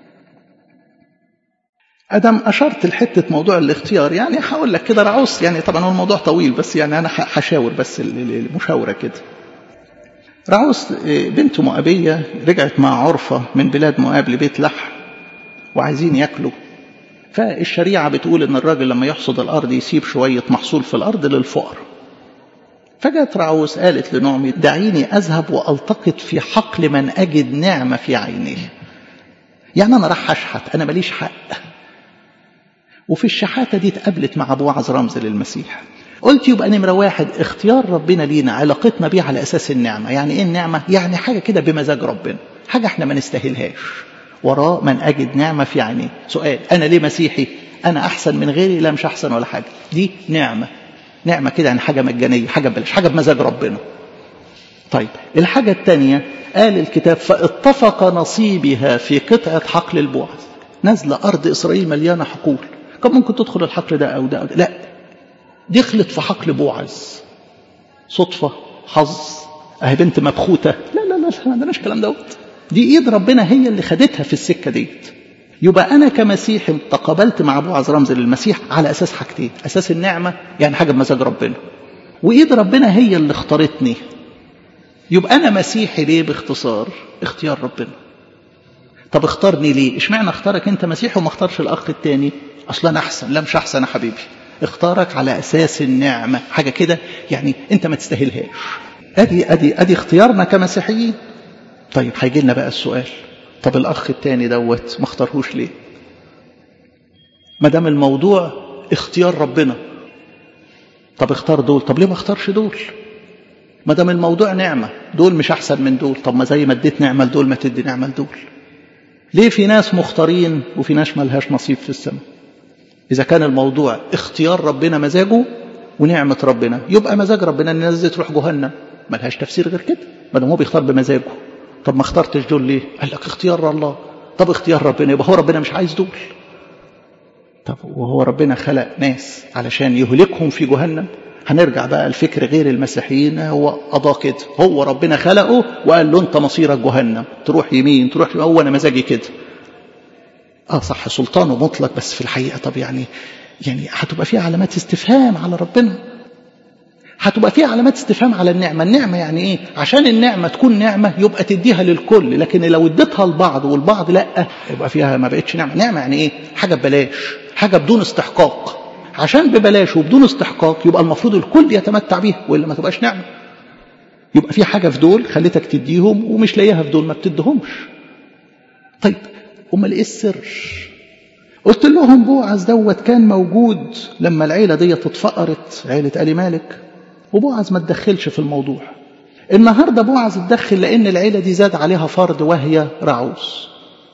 أدم أشرت لحتة موضوع الاختيار، يعني هقول لك كده رعوس، يعني طبعا هو الموضوع طويل بس يعني أنا هشاور بس المشاورة كده. رعوس بنت مؤابية رجعت مع عرفة من بلاد مؤاب لبيت لحم وعايزين يأكلوا. فالشريعة بتقول إن الراجل لما يحصد الأرض يسيب شوية محصول في الأرض للفقر. فجأت رعوس قالت لنعمي دعيني أذهب وألتقط في حقل من أجد نعمة في عينيه. يعني أنا راح أشحت، أنا ماليش حق. وفي الشحاتة دي اتقابلت مع بوعز رمز للمسيح. قلت يبقى نمرة واحد اختيار ربنا لينا علاقتنا بيه على أساس النعمة. يعني إيه النعمة؟ يعني حاجة كده بمزاج ربنا، حاجة احنا ما نستاهلهاش. وراء من أجد نعمة في عينيه. سؤال، أنا ليه مسيحي؟ أنا أحسن من غيري؟ لا مش أحسن ولا حاجة، دي نعمة كده، يعني حاجة مجانية، حاجة ببلاش، حاجة بمزاج ربنا. طيب الحاجة الثانية قال الكتاب فاتفق نصيبها في قطعة حقل البوعز. نزل أرض إسرائيل مليانة حقول، كم ممكن تدخل الحقل ده أو ده. لا، دخلت في حقل بوعز. صدفة، حظ، أهي بنت مبخوتة؟ لا ما عندناش الكلام دوت. دي إيد ربنا هي اللي خدتها في السكة ديت. يبقى أنا كمسيحي تقابلت مع بوعز رمز للمسيح على أساس حاجتين، أساس النعمة يعني حاجة بمزاج ربنا، وإيد ربنا هي اللي اختارتني. يبقى أنا مسيحي ليه؟ باختصار اختيار ربنا. طب اختارني ليه؟ اشمعنى اختارك أنت مسيحي وما اختارش الأخ التاني؟ أصلا أنا أحسن؟ لا مش أحسن يا حبيبي، اختارك على أساس النعمة، حاجة كده يعني أنت ما تستاهلهاش. أدي اختيارنا كمسيحيين. طيب هيجي لنا بقى السؤال، طب الأخ التاني دوت ما اختارهوش ليه؟ ما دام الموضوع اختيار ربنا، طب اختار دول، طب ليه ما اختارش دول؟ ما دام الموضوع نعمة، دول مش أحسن من دول، طب ما زي ما اديت نعمة لدول ما تدي نعمة لدول. ليه في ناس مختارين وفي ناس ملهاش نصيب في السماء؟ إذا كان الموضوع اختيار ربنا مزاجه ونعمة ربنا، يبقى مزاج ربنا ان الناس دي تروح جهنم، ملهاش تفسير غير كده، ما دام هو بيختار بمزاجه. طب ما اخترتش دول ليه؟ قال لك اختيار الله. طب اختيار ربنا، يبقى هو ربنا مش عايز دول. طب وهو ربنا خلق ناس علشان يهلكهم في جهنم؟ هنرجع بقى الفكر غير المسيحيين، هو قضى كده، هو ربنا خلقه وقال له انت مصيرك جهنم، تروح يمين تروح يمين، هو انا مزاجي كده. صح سلطانه مطلق، بس في الحقيقة طب يعني هتبقى فيها علامات استفهام على ربنا، هتبقى فيها علامات استفهام على النعمة. النعمة يعني ايه؟ عشان النعمة تكون نعمة يبقى تديها للكل، لكن لو اديتها البعض والبعض لا، يبقى فيها ما بقتش نعمة. نعمة يعني ايه؟ حاجة ببلاش، حاجة بدون استحقاق. عشان ببلاش وبدون استحقاق يبقى المفروض الكل يتمتع بيها، وإلا ما تبقاش نعمة. يبقى في حاجة في دول خليتك تديهم ومش لاقيها في دول ما بتديهمش. طيب امال ايه السر؟ قلت لهم بوعز دوت كان موجود لما العيلة دي اتفقرت، عيلة آل مالك، وبوعز ما تدخلش في الموضوع. النهاردة بوعز اتدخل لأن العيلة دي زاد عليها فرد وهي رعوس.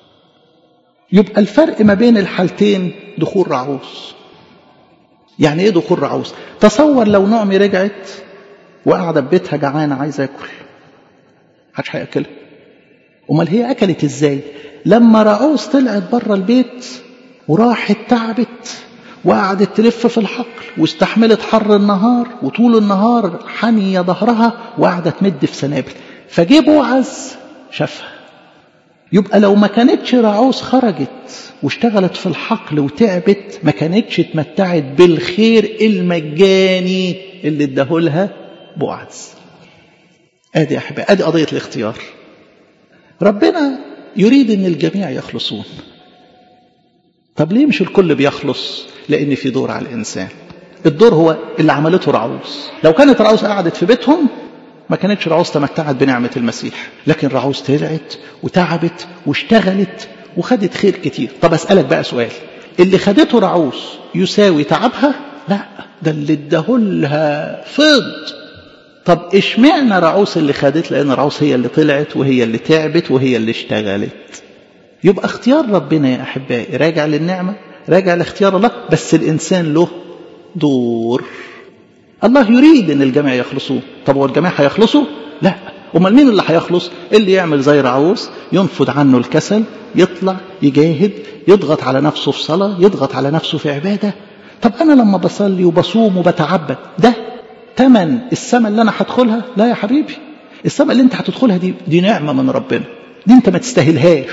يبقى الفرق ما بين الحالتين دخول رعوس. يعني ايه دخول رعوس؟ تصور لو نعمي رجعت وقاعدة ببيتها جعانة عايزة اكل، محدش هياكلها. امال هي اكلت ازاي؟ لما رعوس طلعت بره البيت وراحت تعبت وقعدت تلف في الحقل واستحملت حر النهار، وطول النهار حنية ظهرها وقعدت تمد في سنابل، فجه بوعز شافها. يبقى لو ما كانتش رعوس خرجت واشتغلت في الحقل وتعبت، ما كانتش اتمتعت بالخير المجاني اللي اداهولها بوعز. ادي يا احبائي، ادي قضية الاختيار. ربنا يريد ان الجميع يخلصون. طب ليه مش الكل بيخلص؟ لان في دور على الانسان. الدور هو اللي عملته رعوس. لو كانت رعوس قعدت في بيتهم ما كانتش رعوس تمتعت بنعمة المسيح، لكن رعوس طلعت وتعبت واشتغلت وخدت خير كتير. طب اسألك بقى سؤال، اللي خدته رعوس يساوي تعبها؟ لا، ده اللي اداهولها فض. طب اشمعنى رعوس اللي خدت؟ لان رعوس هي اللي طلعت وهي اللي تعبت وهي اللي اشتغلت. يبقى اختيار ربنا يا احبائي راجع للنعمة، راجع لاختيار الله، بس الانسان له دور. الله يريد ان الجميع يخلصون. طب هو الجميع هيخلصوا؟ لا. امال مين اللي هيخلص؟ اللي يعمل زي رعوس، ينفض عنه الكسل، يطلع يجاهد، يضغط على نفسه في صلاة، يضغط على نفسه في عبادة. طب انا لما بصلي وبصوم وبتعبد، ده ثمن السماء اللي انا هدخلها؟ لا يا حبيبي، السماء اللي انت هتدخلها دي نعمة من ربنا، دي انت ما تستاهلهاش.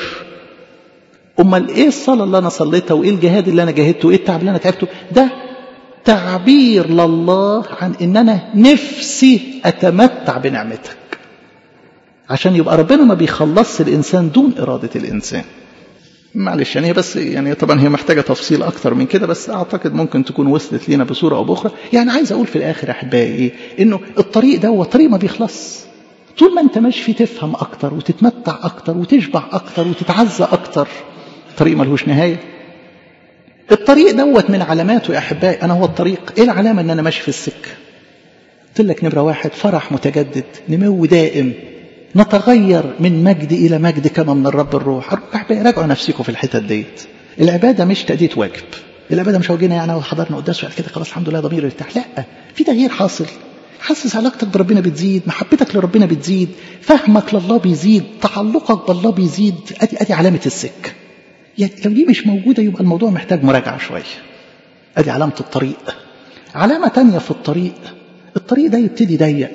امال ايه الصلاة اللي انا صليتها، وايه الجهاد اللي انا جاهدته، وايه التعب اللي انا تعبته؟ ده تعبير لله عن ان انا نفسي اتمتع بنعمتك. عشان يبقى ربنا ما بيخلصش الانسان دون ارادة الانسان. معلش يعني بس يعني طبعا هي محتاجة تفصيل اكتر من كده، بس اعتقد ممكن تكون وصلت لنا بصورة او باخرى. يعني عايز اقول في الاخر احبائي ايه؟ انه الطريق ده هو طريق ما بيخلص. طول ما انت ماشي فيه تفهم اكتر وتتمتع اكتر وتشبع اكتر وتتعزى اكتر. طريق ملهوش نهاية. الطريق دوت من علاماته يا احبائي، انا هو الطريق. ايه العلامة؟ ان انا ماشي في السكة. قلت لك نمرة 1 فرح متجدد، نمو دائم، نتغير من مجد الى مجد كما من الرب الروح. احبائي راجعوا نفسكم في الحتة ديت. العبادة مش تأدية واجب. العبادة مش وجينا يعني وحضرنا قداس وقال كده خلاص الحمد لله ضميري يرتاح. لا، في تغيير حاصل. حاسس علاقتك بربنا بتزيد، محبتك لربنا بتزيد، فهمك لله بيزيد، تعلقك بالله بيزيد. ادي علامة السكة. يعني لو دي مش موجودة يبقى الموضوع محتاج مراجعة شوية. ادي علامة الطريق. علامة تانية في الطريق ده يبتدي ضيق.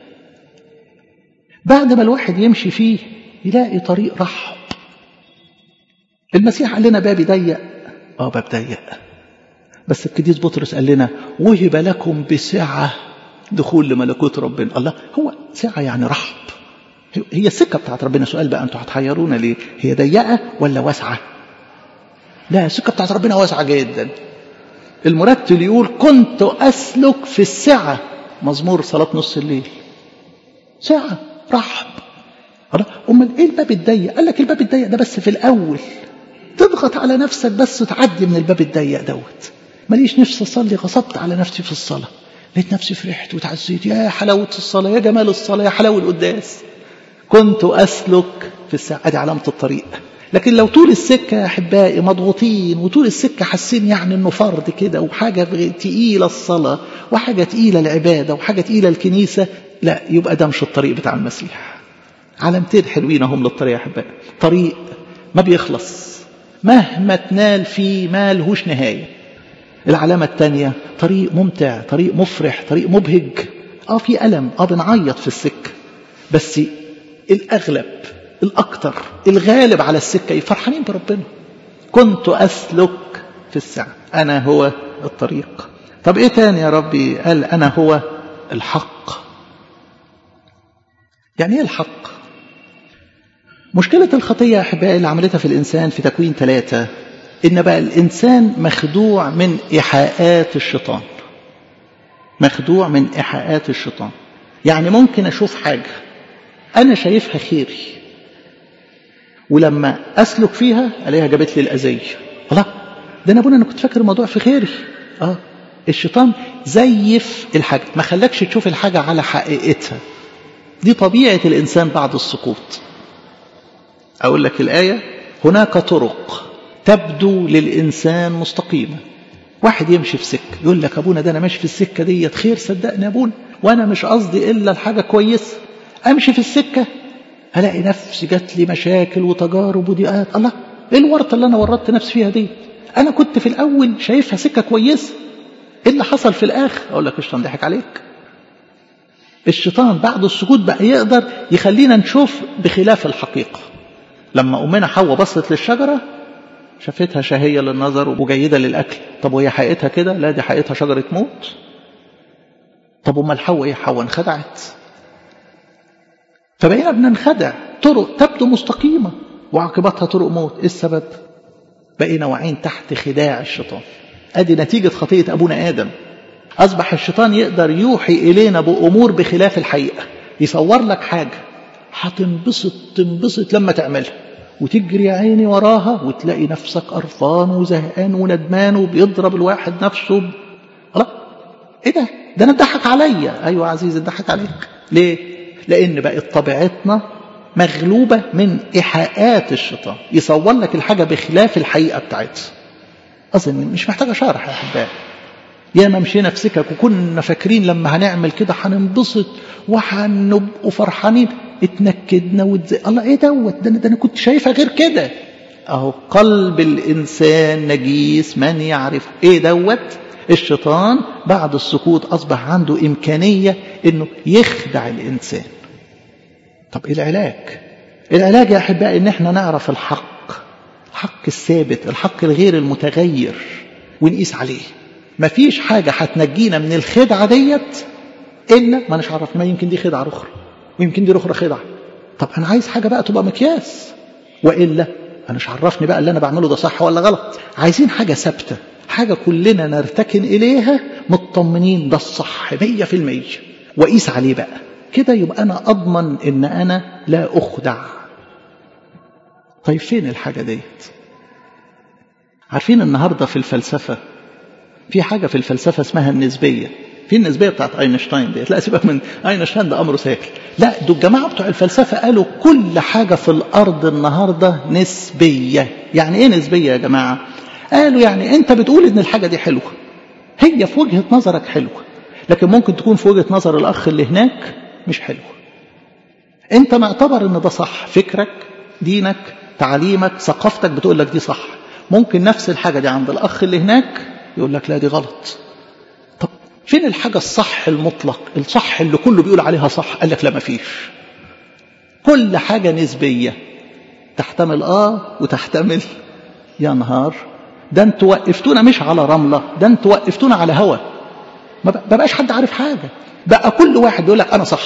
بعد ما الواحد يمشي فيه يلاقي طريق رحب. المسيح قال لنا بابي ضيق. باب ضيق، بس القديس بطرس قال لنا وهب لكم بسعة دخول لملكوت ربنا. الله، هو سعة يعني رحب. هي السكة بتاعت ربنا. سؤال بقى انتوا هتحيرونا ليه؟ هي ضيقة ولا واسعة؟ لا، السكة بتاعت ربنا واسعة جدا. المرتل يقول كنت أسلك في السعة. مزمور صلاة نص الليل. سعة رحب. أمال إيه الباب الضيق؟ قال لك الباب الضيق ده بس في الأول، تضغط على نفسك بس تعدي من الباب الضيق دوت. ماليش نفس أصلي، غصبت على نفسي في الصلاة. لقيت نفسي فرحت وتعزيت، يا حلاوة الصلاة، يا جمال الصلاة، يا حلاوة القداس. كنت أسلك في الساعة دي علامة الطريق. لكن لو طول السكة يا أحبائي مضغوطين، وطول السكة حاسين يعني إنه فرض كده، وحاجة تقيلة الصلاة، وحاجة تقيلة العبادة، وحاجة تقيلة الكنيسة، لا، يبقى ده مش الطريق بتاع المسيح. علامتين حلوين هم للطريق يا أحبائي. طريق ما بيخلص، مهما تنال فيه ما لهوش نهاية. العلامة الثانية طريق ممتع، طريق مفرح، طريق مبهج. في ألم، بنعيط في السكة، بس الأغلب، الأكثر، الغالب على السكة فرحانين بربنا. كنت أسلك في السعة، أنا هو الطريق. طب إيه تاني يا ربي؟ قال أنا هو الحق. يعني إيه الحق؟ مشكلة الخطية يا أحبائي اللي عملتها في الإنسان في تكوين 3، إن بقى الإنسان مخدوع من إيحاءات الشيطان. مخدوع من إيحاءات الشيطان. يعني ممكن أشوف حاجة أنا شايفها خيري، ولما أسلك فيها ألاقيها جابت لي الأذية. الله، ده أنا أبونا أنا كنت فاكر الموضوع في خيري. الشيطان زيف الحاجة، ما خلاكش تشوف الحاجة على حقيقتها. دي طبيعة الإنسان بعد السقوط. أقول لك الآية: هناك طرق تبدو للإنسان مستقيمة. واحد يمشي في سكة يقول لك أبونا ده أنا ماشي في السكة دي خير، صدقني يا أبونا، وأنا مش قصدي إلا الحاجة كويسة. أمشي في السكة ألاقي نفسي جات لي مشاكل وتجارب وضيقات. الله، إيه الورطة اللي أنا ورطت نفسي فيها دي؟ أنا كنت في الأول شايفها سكة كويسة، إيه اللي حصل في الآخر؟ أقول لك الشيطان ضحك عليك. الشيطان بعد السقوط بقى يقدر يخلينا نشوف بخلاف الحقيقة. لما أمنا حواء بصت للشجرة شافتها شهية للنظر وجيدة للأكل، طب وهي حقيقتها كده؟ لا، دي حقيقتها شجرة موت. طب أمال حواء إيه؟ حواء انخدعت. فبقينا بننخدع. طرق تبدو مستقيمة وعاقبتها طرق موت. إيه السبب؟ بقينا واعين تحت خداع الشيطان. أدي نتيجة خطية أبونا آدم. أصبح الشيطان يقدر يوحي إلينا بأمور بخلاف الحقيقة. يصور لك حاجة تنبسط لما تعملها، وتجري يا عيني وراها وتلاقي نفسك قرفان وزهقان وندمان وبيضرب الواحد نفسه. الله، ايه ده انا اتضحك عليا. ايوه عزيزي اتضحك عليك. ليه؟ لان بقت طبيعتنا مغلوبة من إيحاءات الشيطان. يصور لك الحاجة بخلاف الحقيقة بتاعتها. أظن مش محتاجة شرح يا أحبائي. يا ما مشينا في سكك وكنا فاكرين لما هنعمل كده هننبسط وهنبقوا فرحانين، اتنكدنا الله ايه ده انا كنت شايفها غير كده. اهو قلب الانسان نجيس من يعرف. ايه الشيطان بعد السقوط اصبح عنده امكانيه انه يخدع الانسان. طب ايه العلاج؟ العلاج يا احبائي ان احنا نعرف الحق الثابت، الحق الغير المتغير، ونقيس عليه. مفيش حاجه هتنجينا من الخدعه ديت الا ما نعرف ما يمكن دي خدعه اخرى، ويمكن دي اخرى خدعه. طب انا عايز حاجه بقى تبقى مقياس، والا انا مش عرفني بقى اللي انا بعمله ده صح ولا غلط. عايزين حاجه ثابته، حاجه كلنا نرتكن اليها مطمنين ده الصح 100%، وقيس عليه بقى كده. يبقى انا اضمن ان انا لا اخدع. طيب فين الحاجه ديت؟ عارفين النهارده في الفلسفه في حاجه في الفلسفه اسمها النسبيه. في النسبيه بتاعت اينشتاين ديت، لا سيبك من اينشتاين ده امره ساكل. لا، دول الجماعه بتوع الفلسفه قالوا كل حاجه في الارض النهارده نسبيه. يعني ايه نسبيه يا جماعه؟ قالوا يعني انت بتقول ان الحاجه دي حلوه، هي في وجهه نظرك حلوه، لكن ممكن تكون في وجهه نظر الاخ اللي هناك مش حلوه. انت معتبر ان ده صح، فكرك، دينك، تعليمك، ثقافتك بتقول لك دي صح. ممكن نفس الحاجه دي عند الاخ اللي هناك يقول لك لا دي غلط. طب فين الحاجة الصح المطلق، الصح اللي كله بيقول عليها صح؟ قال لك لا مفيش. كل حاجة نسبية، تحتمل وتحتمل يا نهار. ده انتوا وقفتونا مش على رملة، ده انتوا وقفتونا على هوا. ما بقاش حد عارف حاجة. بقى كل واحد يقول لك أنا صح،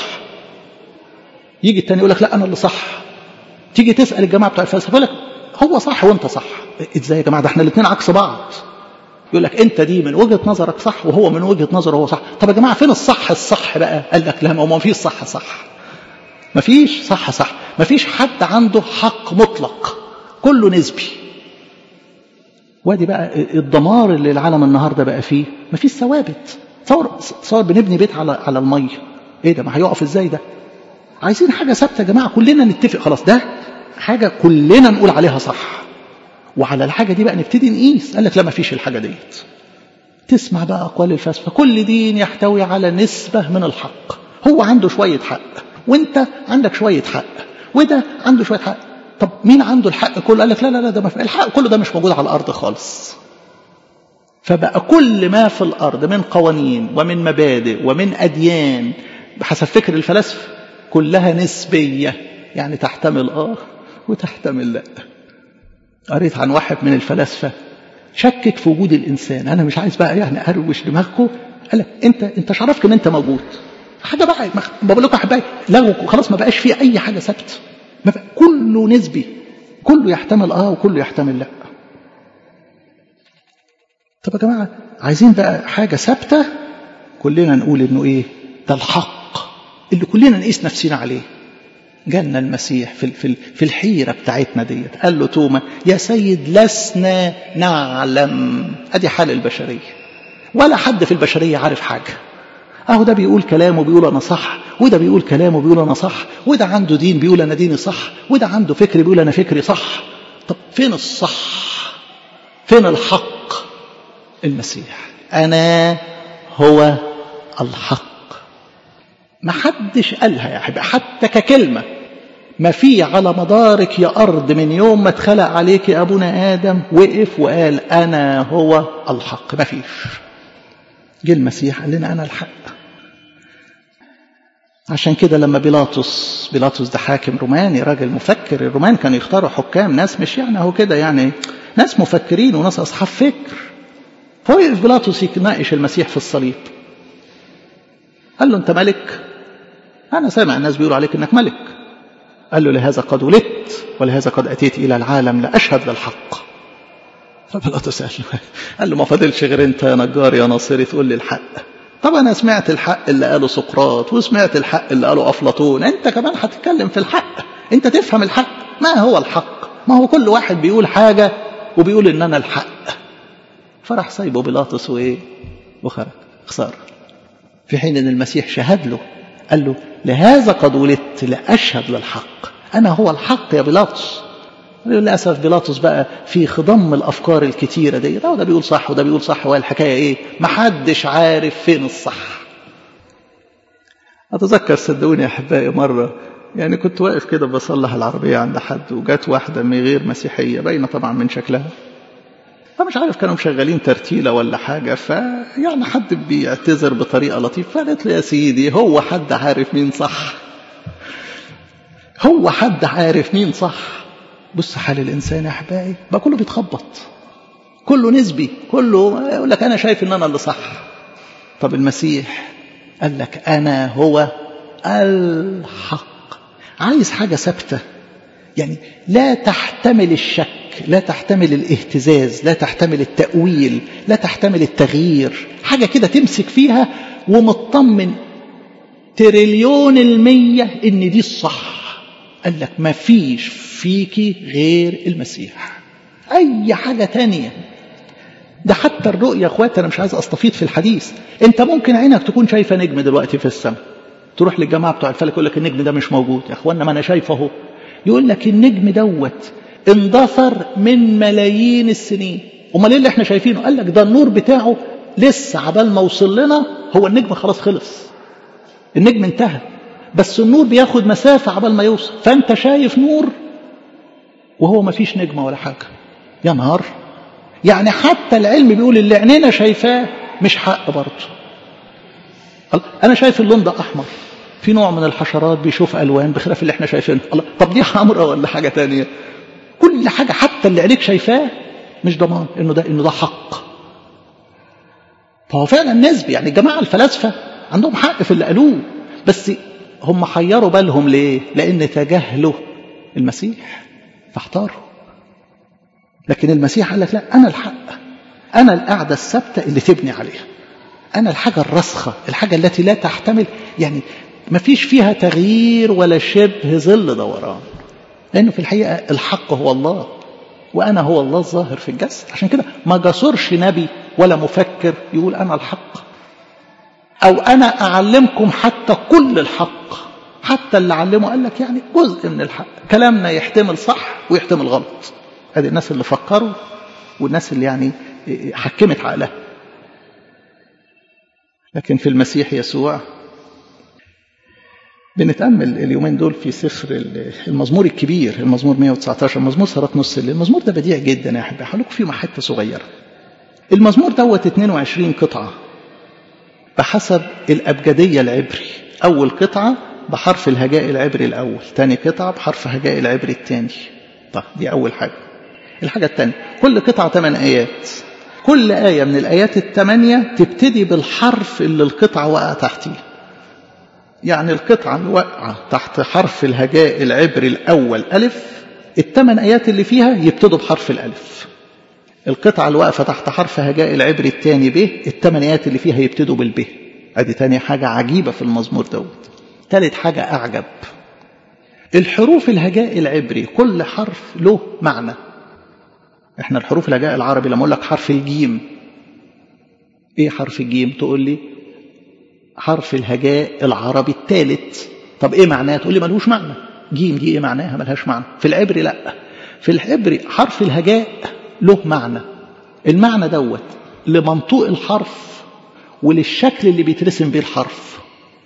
يجي التاني يقول لك لا أنا اللي صح. تيجي تسأل الجماعة بتوع الفلسفة يقول لك هو صح وانت صح. ازاي يا جماعة؟ ده احنا الاثنين عكس بعض. يقول لك انت دي من وجهة نظرك صح وهو من وجهة نظره هو صح. طب يا جماعة فين الصح بقى؟ قال لك لا، ما فيش صح. ما فيش صح. ما فيش حد عنده حق مطلق، كله نسبي. وادي بقى الدمار اللي العالم النهارده بقى فيه. ما فيش ثوابت. تصور بنبني بيت على المية. ايه ده؟ ما هيقف ازاي ده؟ عايزين حاجة ثابتة يا جماعة، كلنا نتفق خلاص ده حاجة كلنا نقول عليها صح، وعلى الحاجة دي بقى نبتدي نقيس. قال لك لا، ما فيش الحاجة ديت. تسمع بقى أقوال الفلاسفة، كل دين يحتوي على نسبة من الحق. هو عنده شوية حق وانت عندك شوية حق وده عنده شوية حق. طب مين عنده الحق كله؟ قال لك لا لا لا، ده الحق كله ده مش موجود على الأرض خالص. فبقى كل ما في الأرض من قوانين ومن مبادئ ومن أديان بحسب فكر الفلاسفة كلها نسبية، يعني تحتمل وتحتمل لا. قريت عن واحد من الفلاسفة شكك في وجود الإنسان. أنا مش عايز بقى يعني أروش دماغكم. قال لك أنت شعرفك إن أنت موجود. حاجة بقى بقول لكم أحبائي، لغوا خلاص، ما بقاش فيه أي حاجة ثابتة، كله نسبي، كله يحتمل وكله يحتمل لا. طب يا جماعة عايزين بقى حاجة ثابتة كلنا نقول إنه إيه ده الحق اللي كلنا نقيس نفسنا عليه. جالنا المسيح في الحيرة بتاعتنا ديت، قال له توما يا سيد لسنا نعلم. ادي حال البشرية، ولا حد في البشرية عارف حاجة. ده بيقول كلامه بيقول انا صح، وده بيقول كلامه بيقول انا صح، وده عنده دين بيقول انا ديني صح، وده عنده فكر بيقول انا فكري صح. طب فين الصح؟ فين الحق؟ المسيح انا هو الحق. ما حدش قالها يا حبيبي حتى ككلمة. ما في على مدارك يا أرض من يوم ما اتخلق عليك أبونا آدم وقف وقال أنا هو الحق. ما فيش. جه المسيح قال لنا أنا الحق. عشان كده لما بيلاطس ده حاكم روماني، راجل مفكر. الرومان كانوا يختاروا حكام ناس مش يعني هو كده، يعني ناس مفكرين وناس أصحاب فكر. فوقف بيلاطس يناقش المسيح في الصليب. قال له أنت ملك؟ أنا سامع الناس بيقولوا عليك أنك ملك. قال له لهذا قد ولدت ولهذا قد أتيت إلى العالم لأشهد للحق. فبيلاطس قال له ما فاضلش غير أنت يا نجار يا ناصري تقول لي الحق. طب أنا سمعت الحق اللي قاله سقراط وسمعت الحق اللي قاله أفلاطون، أنت كمان هتتكلم في الحق، أنت تفهم الحق. ما هو الحق؟ ما هو كل واحد بيقول حاجة وبيقول إن أنا الحق. فرح سايبه بيلاطس وخرج خسارة، في حين أن المسيح شهد له قال له لهذا قد ولدت لأشهد للحق. أنا هو الحق يا بيلاطس. للأسف بيلاطس بقى في خضم الأفكار الكتيرة دي، ده بيقول صح وده بيقول صح، والحكاية إيه؟ محدش عارف فين الصح. أتذكر صدقوني يا أحبائي مرة يعني كنت واقف كده بصلح العربية عند حد، وجات واحدة من غير مسيحية باينة طبعا من شكلها، فمش عارف كانوا مشغلين ترتيلة ولا حاجة، فيعني حد بيعتذر بطريقة لطيفة، فقالت له يا سيدي هو حد عارف مين صح؟ هو حد عارف مين صح؟ بص حال الإنسان يا أحبائي بقى كله بيتخبط، كله نسبي، كله يقول لك أنا شايف إن أنا اللي صح. طب المسيح قال لك أنا هو الحق. عايز حاجة ثابتة يعني لا تحتمل الشك، لا تحتمل الاهتزاز، لا تحتمل التأويل، لا تحتمل التغيير. حاجة كده تمسك فيها ومطمن 1,000,000,000% إن دي الصح. قال لك ما فيش فيكي غير المسيح. أي حاجة تانية ده حتى الرؤية يا أخواتي، أنا مش عايز أستفيض في الحديث. أنت ممكن عينك تكون شايفة نجم دلوقتي في السماء، تروح للجماعة بتوع الفلك يقول لك النجم ده مش موجود. يا أخوانا ما أنا شايفه اهو. يقول لك النجم دوت اندثر من ملايين السنين. امال ايه اللي احنا شايفينه؟ قال لك ده النور بتاعه لسه عبال ما وصل لنا، هو النجم خلاص خلص، النجم انتهى، بس النور بياخد مسافة عبال ما يوصل. فانت شايف نور وهو ما فيش نجمة ولا حاجة. يا نهار، يعني حتى العلم بيقول اللي عينينا شايفاه مش حق برضه. انا شايف اللون ده احمر، في نوع من الحشرات بيشوف ألوان بخلاف اللي احنا شايفينها. الله، طب دي حمراء ولا حاجة تانية؟ كل حاجة حتى اللي عينيك شايفاه مش ضمان إنه ده حق. فهو فعلا نسبي. يعني الجماعة الفلاسفة عندهم حق في اللي قالوه، بس هم حيروا بالهم ليه؟ لأن تجاهلوا المسيح فاحتاروا. لكن المسيح قال لك لا، أنا الحق، أنا القاعدة الثابتة اللي تبني عليها، أنا الحاجة الراسخة، الحاجة التي لا تحتمل يعني ما فيش فيها تغيير ولا شبه ظل دوران. لأنه في الحقيقة الحق هو الله، وأنا هو الله الظاهر في الجسد. عشان كده ما جسرش نبي ولا مفكر يقول أنا الحق. أو أنا أعلمكم حتى كل الحق. حتى اللي علمه قال لك يعني جزء من الحق، كلامنا يحتمل صح ويحتمل غلط. هذه الناس اللي فكروا والناس اللي يعني حكمت عقلها. لكن في المسيح يسوع بنتأمل اليومين دول في سفر المزمور الكبير، المزمور 119، مزمور صلاة نص الليل. المزمور ده بديع جدا يا أحبائي، هقول لكم فيه حتة صغيرة. المزمور دوت 22 قطعة بحسب الأبجدية العبري. أول قطعة بحرف الهجاء العبري الأول، ثاني قطعة بحرف هجاء العبري الثاني. طب دي أول حاجة. الحاجة الثانية، كل قطعة 8 آيات، كل آية من الآيات ال8 تبتدي بالحرف اللي القطعة وقع تحتيه. يعني القطعة الواقعة تحت حرف الهجاء العبري الأول ألف، ال8 آيات اللي فيها يبتدوا بحرف الألف. القطعة الواقفة تحت حرف هجاء العبري الثاني ب، ال8 آيات اللي فيها يبتدوا بالب. ادي تاني حاجة عجيبة في المزمور دوت. ثالث حاجة أعجب، الحروف الهجاء العبري كل حرف له معنى. احنا الحروف الهجاء العربي لما اقول لك حرف الجيم، ايه حرف الجيم؟ تقول لي حرف الهجاء العربي الثالث. طب ايه معناه؟ تقول لي ملهوش معنى. جيم دي ايه معناها؟ ملهاش معنى. في العبري لا، في العبري حرف الهجاء له معنى. المعنى دوت لمنطوق الحرف وللشكل اللي بيترسم بيه الحرف.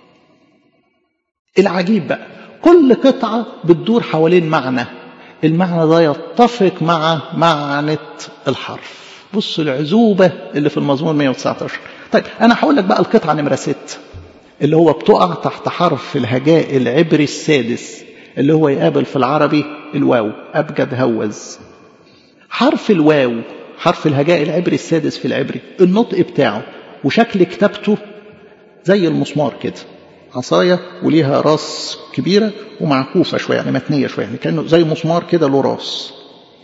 العجيب بقى كل قطعة بتدور حوالين معنى، المعنى ده يتفق مع معنى الحرف. بص العزوبة اللي في المزمور 119. طيب أنا هقول لك بقى القطعة نمرة 6 اللي هو بتقع تحت حرف الهجاء العبري السادس، اللي هو يقابل في العربي الواو، أبجد هوز. حرف الواو حرف الهجاء العبري السادس في العبري، النطق بتاعه وشكل كتابته زي المسمار كده، عصاية وليها راس كبيرة ومعكوفة شوية، يعني متنية شوية، يعني كأنه زي مسمار كده له راس.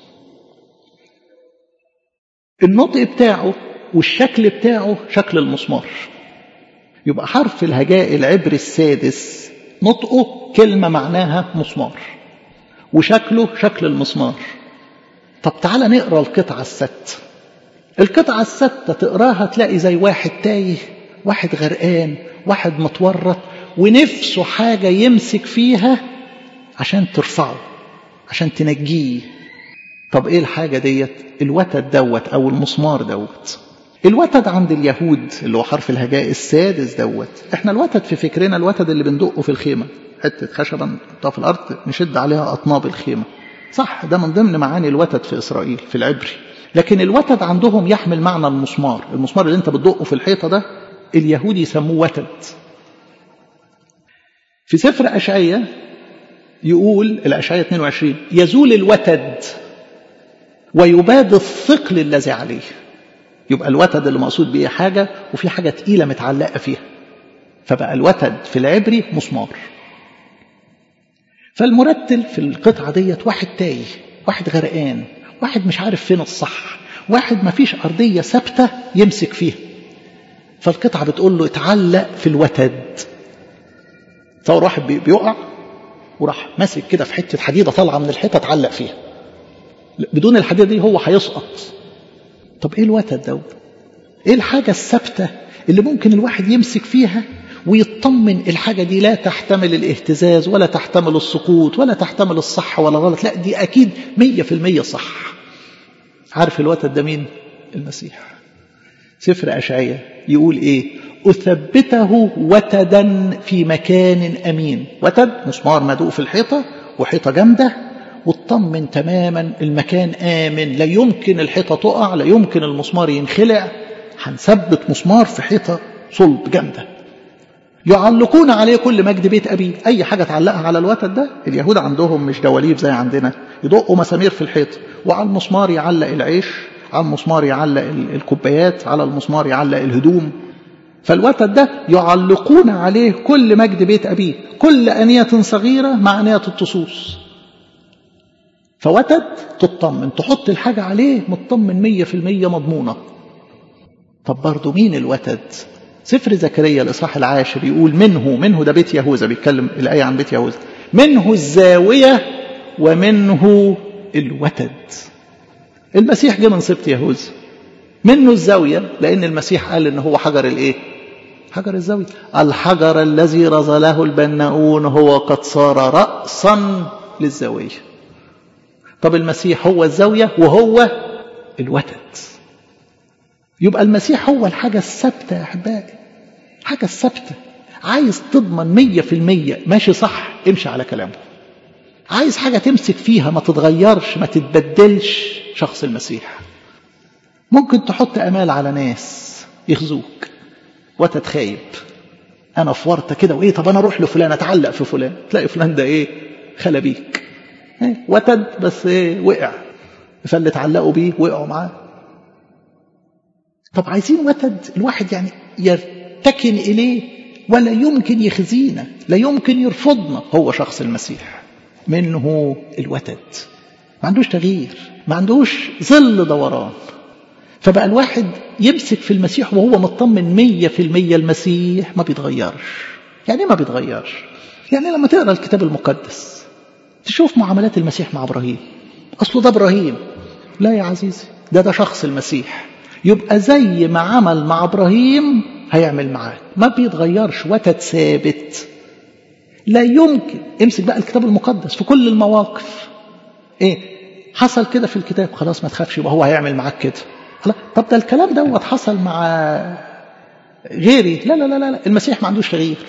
النطق بتاعه والشكل بتاعه شكل المسمار. يبقى حرف الهجاء العبري السادس نطقه كلمة معناها مسمار وشكله شكل المسمار. طب تعالى نقرأ القطعة الست. القطعة الست تقراها تلاقي زي واحد تايه، واحد غرقان، واحد متورط ونفسه حاجة يمسك فيها عشان ترفعه، عشان تنجيه. طب ايه الحاجة ديت؟ الوتد دوت او المسمار دوت. الوتد عند اليهود اللي هو حرف الهجاء السادس دوت. احنا الوتد في فكرنا الوتد اللي بندقه في الخيمة، حتة خشبة نحطها في الارض نشد عليها اطناب الخيمة، صح؟ ده من ضمن معاني الوتد في اسرائيل في العبري. لكن الوتد عندهم يحمل معنى المسمار. المسمار اللي انت بتدقه في الحيطة ده اليهود يسموه وتد. في سفر أشعية يقول الأشعية 22 يزول الوتد ويباد الثقل الذي عليه. يبقى الوتد اللي مقصود بيه حاجة وفي حاجة تقيلة متعلقة فيها، فبقى الوتد في العبري مسمار. فالمرتل في القطعة ديت واحد تايه، واحد غرقان، واحد مش عارف فين الصح، واحد ما فيش أرضية ثابتة يمسك فيها. فالقطعة بتقول له اتعلق في الوتد. تصور واحد بيقع وراح ماسك كده في حتة حديدة طالعة من الحيطة اتعلق فيها، بدون الحديدة دي هو هيسقط. طب ايه الوتد ده؟ ايه الحاجة الثابتة اللي ممكن الواحد يمسك فيها ويطمن الحاجة دي لا تحتمل الاهتزاز ولا تحتمل السقوط ولا تحتمل الصح ولا غلط، لا دي أكيد 100% صح. عارف الوتد ده مين؟ المسيح. سفر أشعية يقول إيه؟ أثبته وتدا في مكان أمين. وتد مسمار مدوق في الحيطة وحيطة جامدة وتطمن تماما المكان آمن، لا يمكن الحيطة تقع، لا يمكن المسمار ينخلع. هنثبت مسمار في حيطة صلب جامدة. يعلقون عليه كل مجد بيت أبي. أي حاجة تعلقها على الوتد ده. اليهود عندهم مش دواليب زي عندنا، يدقوا مسامير في الحيط وعلى المسمار يعلق العيش، على المسمار يعلق الكوبايات، على المسمار يعلق الهدوم. فالوتد ده يعلقون عليه كل مجد بيت أبيه، كل أنية صغيرة مع أنية الطصوص. فوتد تطمن، تحط الحاجة عليه مطمن 100% مضمونة. طب برضو مين الوتد؟ سفر زكريا الإصحاح 10 يقول منه ده بيت يهوذا، بيتكلم الآية عن بيت يهوذا، منه الزاوية ومنه الوتد. المسيح جه من سبط يهوذا. منه الزاوية لأن المسيح قال إن هو حجر الإيه؟ حجر الزاوية. الحجر الذي رزله البناؤون هو قد صار رأسا للزاوية. طب المسيح هو الزاوية وهو الوتد. يبقى المسيح هو الحاجة الثابتة يا أحبائي، حاجة الثابتة. عايز تضمن 100% ماشي صح، امشي على كلامه. عايز حاجة تمسك فيها ما تتغيرش ما تتبدلش، شخص المسيح. ممكن تحط أمال على ناس يخزوك وتتخايب، أنا في ورطة كده وإيه، طب أنا أروح لفلان أتعلق في فلان، تلاقي فلان ده إيه خلى بيك، وتد بس إيه وقع، فاللي اتعلقوا بيه وقعوا معاه. طب عايزين وتد الواحد يعني يرتكن إليه ولا يمكن يخزينا، لا يمكن يرفضنا. هو شخص المسيح، منه الوتد، ما عندوش تغيير، ما عندوش ظل دوران. فبقى الواحد يمسك في المسيح وهو مطمن 100% المسيح ما بيتغيرش. يعني ما بيتغيرش؟ يعني لما تقرأ الكتاب المقدس تشوف معاملات المسيح مع إبراهيم، أصله ده إبراهيم، لا يا عزيزي، ده شخص المسيح. يبقى زي ما عمل مع إبراهيم هيعمل معاك، ما بيتغيرش، وتد ثابت لا يمكن. امسك بقى الكتاب المقدس في كل المواقف، ايه حصل كده في الكتاب خلاص ما تخافش، يبقى هو هيعمل معاك كده. طب ده الكلام دوت حصل مع غيري، لا لا لا لا، المسيح ما عندوش تغيير.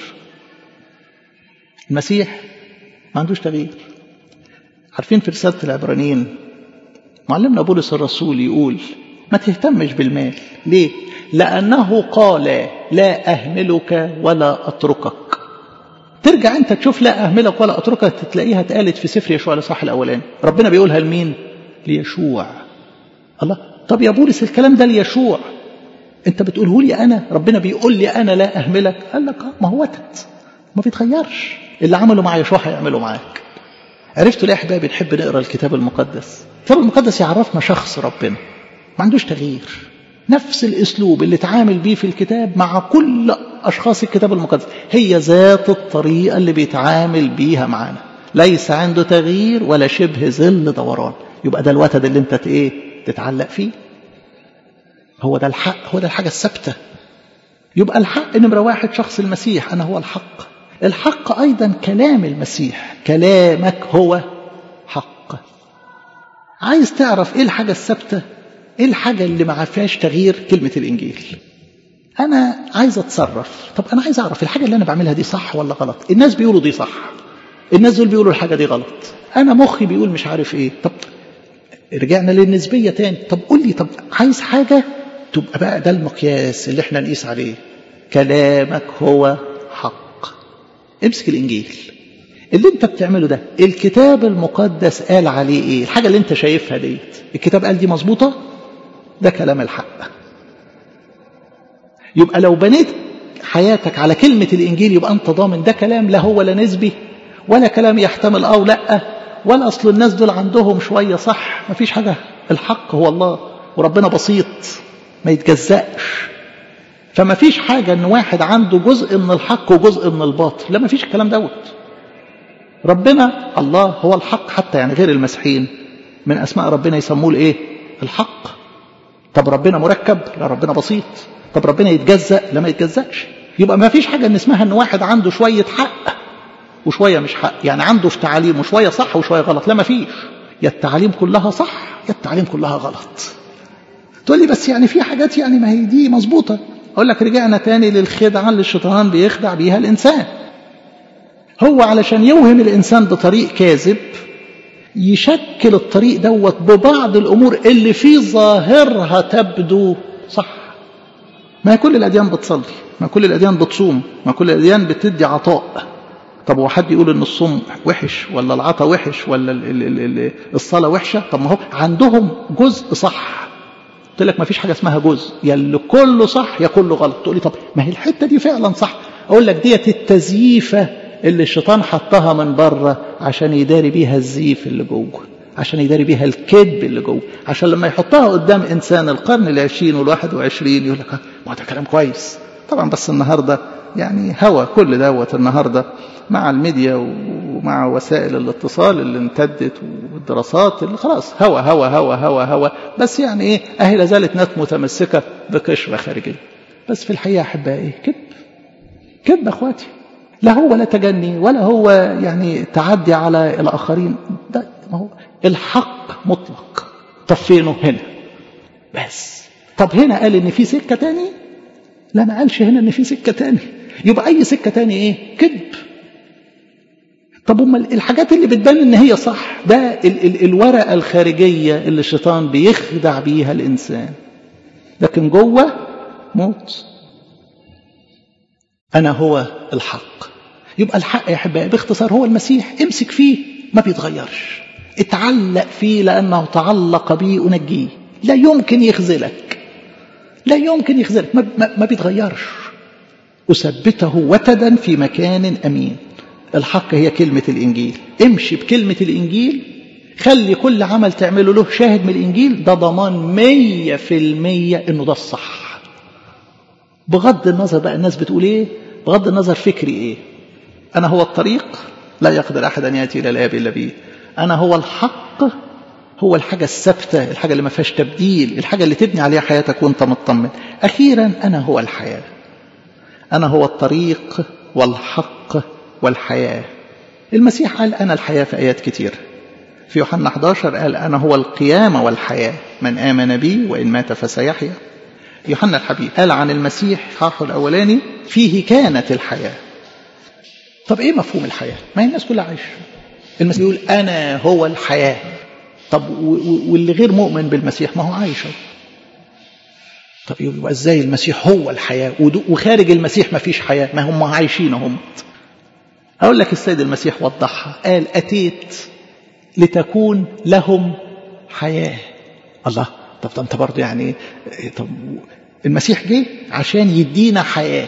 المسيح ما عندوش تغيير. عارفين في رسالة العبرانيين معلمنا بولس الرسول يقول ما تهتمش بالمال. ليه؟ لأنه قال لا أهملك ولا أتركك. ترجع أنت تشوف لا أهملك ولا أتركك تلاقيها اتقالت في سفر يشوع الإصحاح الأولاني. ربنا بيقولها لمين؟ ليشوع. الله، طب يا بولس الكلام ده ليشوع، أنت بتقوله لي أنا؟ ربنا بيقول لي أنا لا أهملك. قال لك ما هو وتد ما بيتغيرش، اللي عمله مع يشوع هيعمله معاك. عرفتوا ليه يا أحبابي بنحب نقرأ الكتاب المقدس؟ الكتاب المقدس يعرفنا شخص ربنا ما عندوش تغيير، نفس الأسلوب اللي تعامل بيه في الكتاب مع كل أشخاص الكتاب المقدس هي ذات الطريقة اللي بيتعامل بيها معانا، ليس عنده تغيير ولا شبه ظل دوران. يبقى ده الوتد اللي انت تتعلق فيه، هو ده الحق، هو ده الحاجة الثابتة. يبقى الحق نمرة واحد شخص المسيح، أنا هو الحق. الحق أيضا كلام المسيح، كلامك هو حق. عايز تعرف إيه الحاجة الثابتة، إيه الحاجة اللي ما فيهاش تغيير؟ كلمة الإنجيل. أنا عايز أتصرف، طب أنا عايز أعرف الحاجة اللي أنا بعملها دي صح ولا غلط. الناس بيقولوا دي صح، الناس دول بيقولوا الحاجة دي غلط، أنا مخي بيقول مش عارف إيه. طب رجعنا للنسبية تاني. طب قول لي، طب عايز حاجة تبقى بقى ده المقياس اللي احنا نقيس عليه. كلامك هو حق. امسك الإنجيل اللي انت بتعمله ده، الكتاب المقدس قال عليه ايه؟ الحاجة اللي انت شايفها ديت الكتاب قال دي مظبوطة، ده كلام الحق. يبقى لو بنيت حياتك على كلمة الإنجيل يبقى أنت ضامن ده كلام لا هو لا نسبي ولا كلام يحتمل أو لا، ولا أصل الناس دول عندهم شوية صح. ما فيش حاجة، الحق هو الله وربنا بسيط ما يتجزأش. فما فيش حاجة أن واحد عنده جزء من الحق وجزء من الباطل، لا ما فيش الكلام دوت. ربنا الله هو الحق، حتى يعني غير المسيحيين من أسماء ربنا يسموه الإيه؟ الحق. طب ربنا مركب؟ لا ربنا بسيط. طب ربنا يتجزأ؟ لا ما يتجزأش. يبقى ما فيش حاجة ان اسمها ان واحد عنده شوية حق وشوية مش حق، يعني عنده في تعاليم وشوية صح وشوية غلط، لا ما فيش. يا التعاليم كلها صح يا التعاليم كلها غلط. تقول لي بس يعني في حاجات يعني ما هي دي مظبوطة. اقول لك رجعنا تاني للخدعة اللي الشيطان بيخدع بيها الانسان. هو علشان يوهم الانسان بطريق كاذب يشكل الطريق دوت ببعض الامور اللي في ظاهرها تبدو صح. ما كل الأديان بتصلي، ما كل الأديان بتصوم، ما كل الأديان بتدي عطاء. طب هو حد يقول إن الصوم وحش ولا العطاء وحش ولا الصلاة وحشة؟ طب ما هو عندهم جزء صح. قلت لك ما فيش حاجة اسمها جزء، يا اللي كله صح يا كله غلط. تقول لي طب ما هي الحتة دي فعلا صح. أقول لك ديت التزييفة اللي الشيطان حطها من بره عشان يداري بيها الزيف اللي جوه، عشان يداري بيها الكذب اللي جوه، عشان لما يحطها قدام إنسان القرن 20 وال21 يقول لك ما ده كلام كويس. طبعا بس النهاردة يعني هوى كل دوت النهاردة مع الميديا ومع وسائل الاتصال اللي امتدت والدراسات اللي خلاص هوى هوى هوى هوى هوى. بس يعني ايه، اهي لازالت ناس متمسكة بقشرة خارجية، بس في الحقيقة أحبائي كذب كذب اخواتي. لا هو لا تجني ولا هو يعني تعدي على الآخرين، ده ما هو الحق مطلق. طب فينه؟ هنا بس. طب هنا قال ان في سكة تاني؟ لا ما قالش هنا ان في سكة تاني. يبقى اي سكة تاني ايه؟ كذب. طب امال الحاجات اللي بتبان ان هي صح، ده الورقة الخارجية اللي الشيطان بيخدع بيها الانسان، لكن جوه موت. أنا هو الحق. يبقى الحق يا أحبائي باختصار هو المسيح. امسك فيه ما بيتغيرش، اتعلق فيه لأنه تعلق بيه أنجيه. لا يمكن يخذلك، لا يمكن يخذلك، ما بيتغيرش. أثبته وتدا في مكان أمين. الحق هي كلمة الإنجيل. امشي بكلمة الإنجيل، خلي كل عمل تعمله له شاهد من الإنجيل. ده ضمان 100% إنه ده الصح. بغض النظر بقى الناس بتقول ايه، بغض النظر فكري ايه. انا هو الطريق، لا يقدر احد ان ياتي الى الاب الا بي. انا هو الحق، هو الحاجه الثابته، الحاجه اللي ما فيهاش تبديل، الحاجه اللي تبني عليها حياتك وانت مطمن. اخيرا انا هو الحياه. انا هو الطريق والحق والحياه. المسيح قال انا الحياه في ايات كتير. في يوحنا 11 قال انا هو القيامه والحياه، من امن بي وان مات فسيحيا. يوحنا الحبيب قال عن المسيح حاحه الأولاني فيه كانت الحياة. طب إيه مفهوم الحياة؟ ما هي الناس كلها عايشة. المسيح يقول أنا هو الحياة. طب واللي غير مؤمن بالمسيح ما هو عايش. طب يبقى إزاي المسيح هو الحياة وخارج المسيح ما فيش حياة؟ ما هم عايشين هم. أقول لك السيد المسيح وضحها، قال أتيت لتكون لهم حياة. الله، طب أنت برضه يعني، طب المسيح جه عشان يدينا حياة،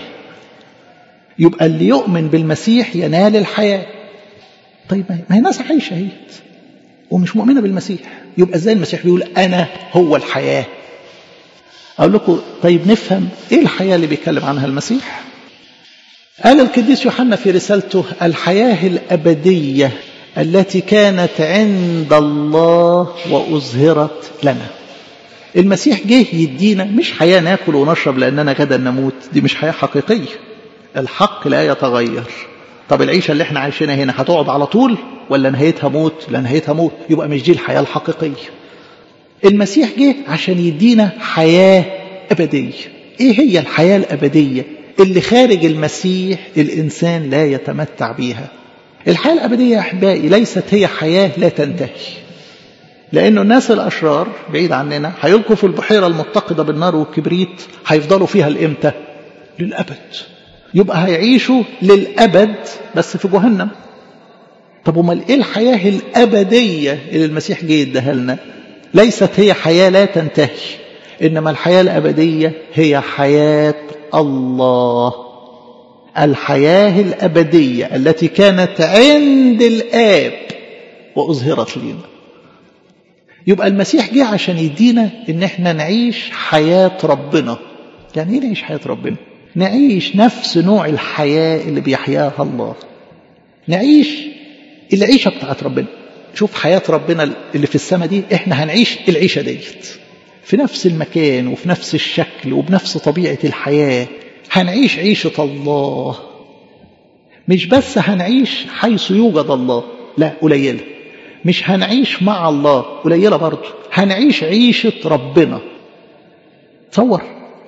يبقى اللي يؤمن بالمسيح ينال الحياة. طيب ما هي ناس عايشة هي ومش مؤمنة بالمسيح، يبقى ازاي المسيح بيقول أنا هو الحياة؟ أقول لكم طيب نفهم إيه الحياة اللي بيتكلم عنها المسيح. قال القديس يوحنا في رسالته الحياة الأبدية التي كانت عند الله وأظهرت لنا. المسيح جه يدينا مش حياة ناكل ونشرب لأننا غدا نموت، دي مش حياة حقيقية. الحق لا يتغير. طب العيشة اللي احنا عايشينها هنا هتقعد على طول ولا نهايتها موت؟ لا نهايتها موت، يبقى مش دي الحياة الحقيقية. المسيح جه عشان يدينا حياة أبدية. ايه هي الحياة الأبدية اللي خارج المسيح الإنسان لا يتمتع بيها؟ الحياة الأبدية يا أحبائي ليست هي حياة لا تنتهي، لأنه الناس الأشرار بعيد عننا هيلقوا في البحيرة المتقدة بالنار والكبريت، هيفضلوا فيها لإمتى؟ للأبد. يبقى هيعيشوا للأبد بس في جهنم. طب امال إيه الحياة الأبدية اللي المسيح جه يديها لنا؟ ليست هي حياة لا تنتهي، إنما الحياة الأبدية هي حياة الله. الحياة الأبدية التي كانت عند الآب وأظهرت لنا. يبقى المسيح جه عشان يدينا ان احنا نعيش حياة ربنا. يعني ايه نعيش حياة ربنا؟ نعيش نفس نوع الحياة اللي بيحياها الله، نعيش العيشة بتاعت ربنا. شوف حياة ربنا اللي في السماء دي، احنا هنعيش العيشة ديت في نفس المكان وفي نفس الشكل وبنفس طبيعة الحياة. هنعيش عيشة الله. مش بس هنعيش حيث يوجد الله، لا قليلة. مش هنعيش مع الله، قليلة برضه. هنعيش عيشة ربنا. تصور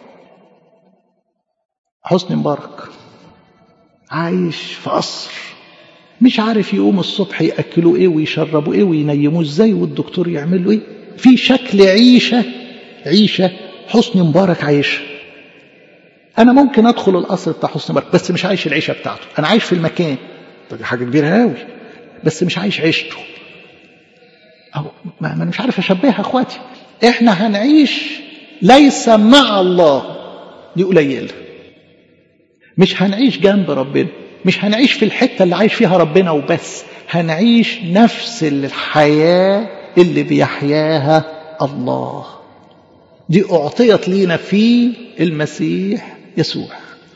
حسني مبارك عايش في قصر، مش عارف يقوم الصبح يأكلوا ايه ويشربوا ايه وينيموه ازاي والدكتور يعمل له ايه. في شكل عيشة حسني مبارك عايشها. انا ممكن ادخل القصر بتاع حسني مبارك بس مش عايش العيشة بتاعته. انا عايش في المكان، دي حاجة كبيرة قوي، بس مش عايش عيشته. أو ما أنا مش عارف أشبهها أخواتي. إحنا هنعيش ليس مع الله، دي قليلة. مش هنعيش جنب ربنا، مش هنعيش في الحتة اللي عايش فيها ربنا وبس. هنعيش نفس الحياة اللي بيحياها الله. دي أعطيت لينا في المسيح يسوع.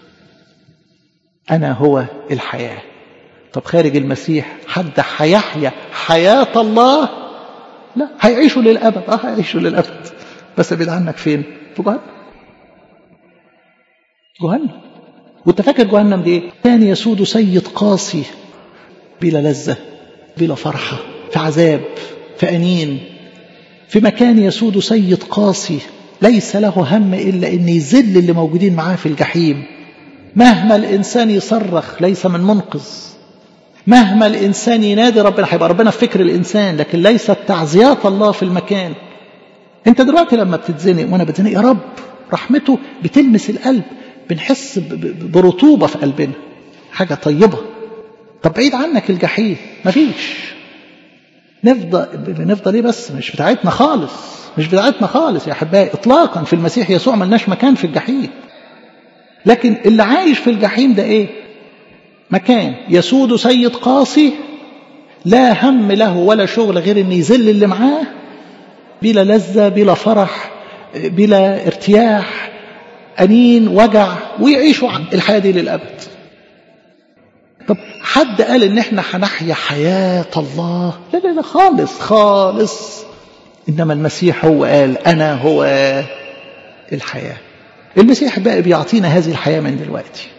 أنا هو الحياة. طب خارج المسيح حد هيحيا حياة الله؟ لا، هيعيشوا للأبد. هيعيشوا للأبد، بس بعيد عنك فين؟ في جهنم. وانت فاكر جهنم دي ايه؟ كان يسود سيد قاسي بلا لذة بلا فرحة، في عذاب، في أنين، في مكان يسود سيد قاسي ليس له هم إلا أن يذل اللي موجودين معاه في الجحيم. مهما الإنسان يصرخ ليس من منقذ، مهما الإنسان ينادي ربنا، هيبقى ربنا في فكر الإنسان لكن ليست تعزيات الله في المكان. انت دلوقتي لما بتتزنق وانا بتزنق يا رب رحمته بتلمس القلب، بنحس برطوبة في قلبنا، حاجة طيبة. طب بعيد عنك الجحيم مفيش. نفضل ايه بس؟ مش بتاعتنا خالص، مش بتاعتنا خالص يا احبائي اطلاقا. في المسيح يسوع ملناش مكان في الجحيم. لكن اللي عايش في الجحيم ده ايه؟ مكان يسود سيد قاسي لا هم له ولا شغل غير ان يذل اللي معاه، بلا لذة بلا فرح بلا ارتياح، أنين وجع، ويعيشوا الحياة دي للأبد. طب حد قال ان احنا هنحيا حياة الله؟ لا لا لا خالص خالص. إنما المسيح هو قال أنا هو الحياة. المسيح بقى بيعطينا هذه الحياة من دلوقتي.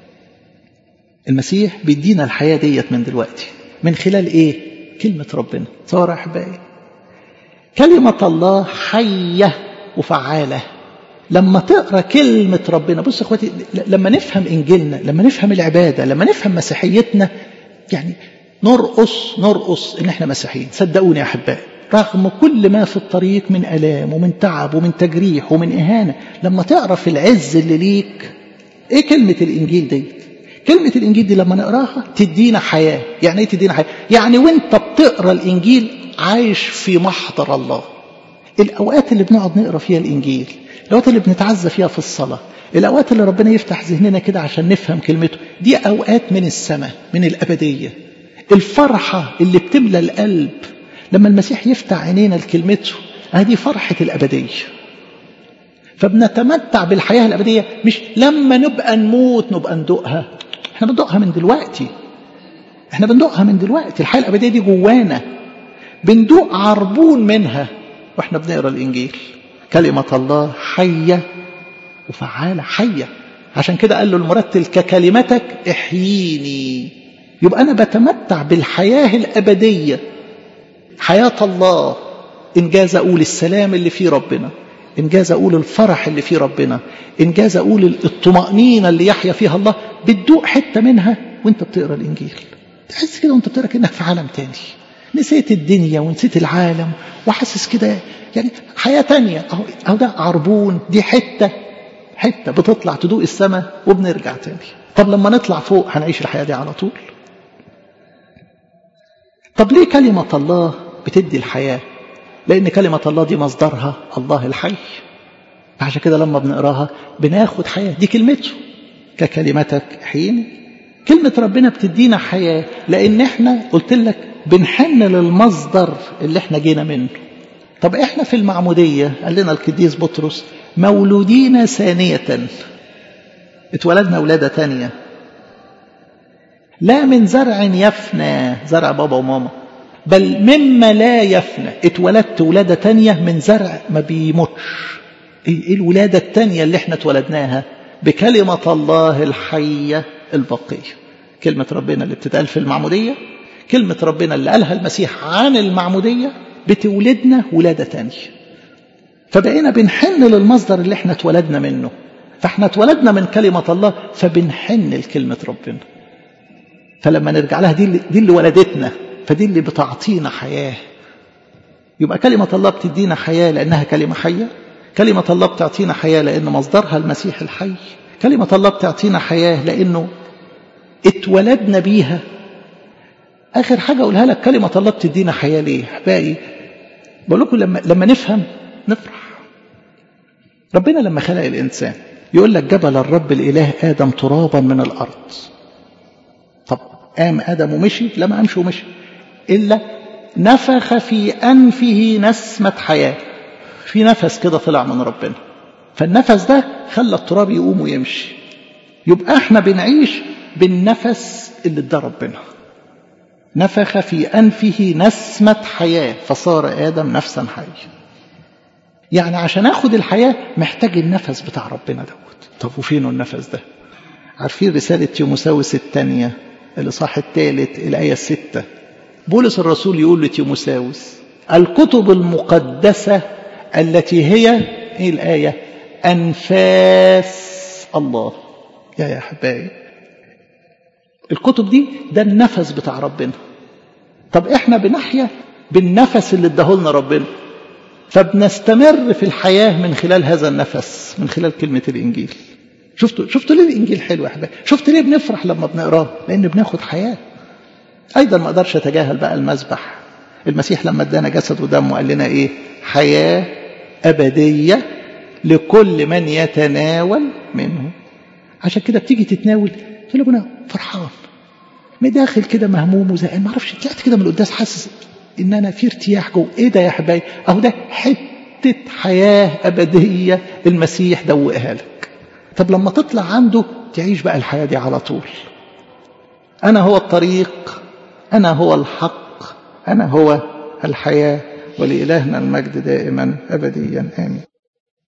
المسيح بيدينا الحياة ديت من دلوقتي من خلال ايه؟ كلمة ربنا. صار أحبائي كلمة الله حية وفعالة. لما تقرأ كلمة ربنا، بص اخواتي، لما نفهم إنجيلنا، لما نفهم العبادة، لما نفهم مسيحيتنا، يعني نرقص إن احنا مسيحيين. صدقوني يا أحبائي، رغم كل ما في الطريق من ألام ومن تعب ومن تجريح ومن إهانة، لما تعرف العز اللي ليك. إيه كلمة الإنجيل دي؟ كلمة الإنجيل دي لما نقراها تدينا حياة. يعني إيه تدينا حياة؟ يعني وانت بتقرأ الإنجيل عايش في محضر الله. الأوقات اللي بنقعد نقرأ فيها الإنجيل، الأوقات اللي بنتعزى فيها في الصلاة، الأوقات اللي ربنا يفتح ذهننا كده عشان نفهم كلمته، دي أوقات من السماء، من الأبدية. الفرحة اللي بتملى القلب لما المسيح يفتح عينينا لكلمته، هذه فرحة الأبدية. فبنتمتع بالحياة الأبدية مش لما نبقى نموت نبقى ندوقها. احنا بندوقها من دلوقتي، احنا بندوقها من دلوقتي. الحياة الأبدية دي جوانا، بندوق عربون منها واحنا بنقرأ الإنجيل. كلمة الله حية وفعالة. حية، عشان كده قال له المرتل ككلمتك احييني. يبقى أنا بتمتع بالحياة الأبدية، حياة الله. إن جاز أقول السلام اللي فيه ربنا، إن جاز أقول الفرح اللي فيه ربنا، إن جاز أقول الطمأنينة اللي يحيا فيها الله. بتدوق حتة منها وانت بتقرأ الإنجيل. تحس كده وانت بتقرأ كأنك في عالم تاني، نسيت الدنيا ونسيت العالم وحاسس كده يعني حياة تانية. أهو ده عربون، دي حتة بتطلع تدوق السماء وبنرجع تاني. طب لما نطلع فوق هنعيش الحياة دي على طول. طب ليه كلمة الله بتدي الحياة؟ لأن كلمة الله دي مصدرها الله الحي. عشان كده لما بنقراها بناخد حياة. دي كلمته ككلمتك حين. كلمة ربنا بتدينا حياة لأن احنا قلت لك بنحن للمصدر اللي احنا جينا منه. طب احنا في المعمودية قال لنا القديس بطرس مولودين ثانية، اتولدنا ولادة تانية، لا من زرع يفنى، زرع بابا وماما، بل مما لا يفنى. اتولدت ولادة تانية من زرع ما بيموتش. ايه الولادة التانية اللي احنا اتولدناها؟ بكلمة الله الحية البقية. كلمة ربنا اللي بتتقال في المعمودية، كلمة ربنا اللي قالها المسيح عن المعمودية، بتولدنا ولادة تانية. فبقينا بنحن للمصدر اللي احنا اتولدنا منه. فاحنا اتولدنا من كلمة الله فبنحن لكلمة ربنا. فلما نرجع لها دي اللي ولدتنا، فدي اللي بتعطينا حياة. يبقى كلمة الله بتدينا حياة لأنها كلمة حية. كلمة الله بتعطينا حياة لأن مصدرها المسيح الحي. كلمة الله بتعطينا حياة لأنه اتولدنا بيها. آخر حاجة أقولها لك، كلمة الله بتدينا حياة ليه؟ أحبائي بقول لكم لما نفهم نفرح. ربنا لما خلق الإنسان يقول لك جبل الرب الإله آدم ترابا من الأرض. طب قام آدم ومشي؟ لا، ما قامش ومشي، إلا نفخ في أنفه نسمة حياة. في نفس كده طلع من ربنا، فالنفس ده خلى التراب يقوم ويمشي. يبقى احنا بنعيش بالنفس اللي ادى ربنا. نفخ في أنفه نسمة حياة فصار آدم نفسا حية. يعني عشان اخد الحياة محتاج النفس بتاع ربنا دوت. طب وفينه النفس ده؟ عارفين رسالة تيموثاوس الثانية الإصحاح 3 الآية 6، بولس الرسول يقول لتيموثاوس الكتب المقدسة التي هي ايه الآية؟ أنفاس الله. يا حبايبي الكتب دي ده النفس بتاع ربنا. طب احنا بنحيا بالنفس اللي اداهولنا ربنا، فبنستمر في الحياة من خلال هذا النفس، من خلال كلمة الإنجيل. شفتوا ليه الإنجيل حلو يا حبايبي؟ شفت ليه بنفرح لما بنقراه؟ لأن بناخد حياة. أيضا ما أقدرش أتجاهل بقى المذبح. المسيح لما ادانا جسد ودم وقال لنا إيه؟ حياة أبدية لكل من يتناول منه. عشان كده بتيجي تتناول تقول ابونا فرحان مداخل كده مهموم وزهقان، ما اعرفش، طلعت كده من القداس حاسس ان انا في ارتياح جوه. ايه ده يا حبايبي؟ اهو ده حته حياه ابديه المسيح دوقها لك. طب لما تطلع عنده تعيش بقى الحياه دي على طول. انا هو الطريق، انا هو الحق، انا هو الحياه، ولإلهنا المجد دائما ابديا امين.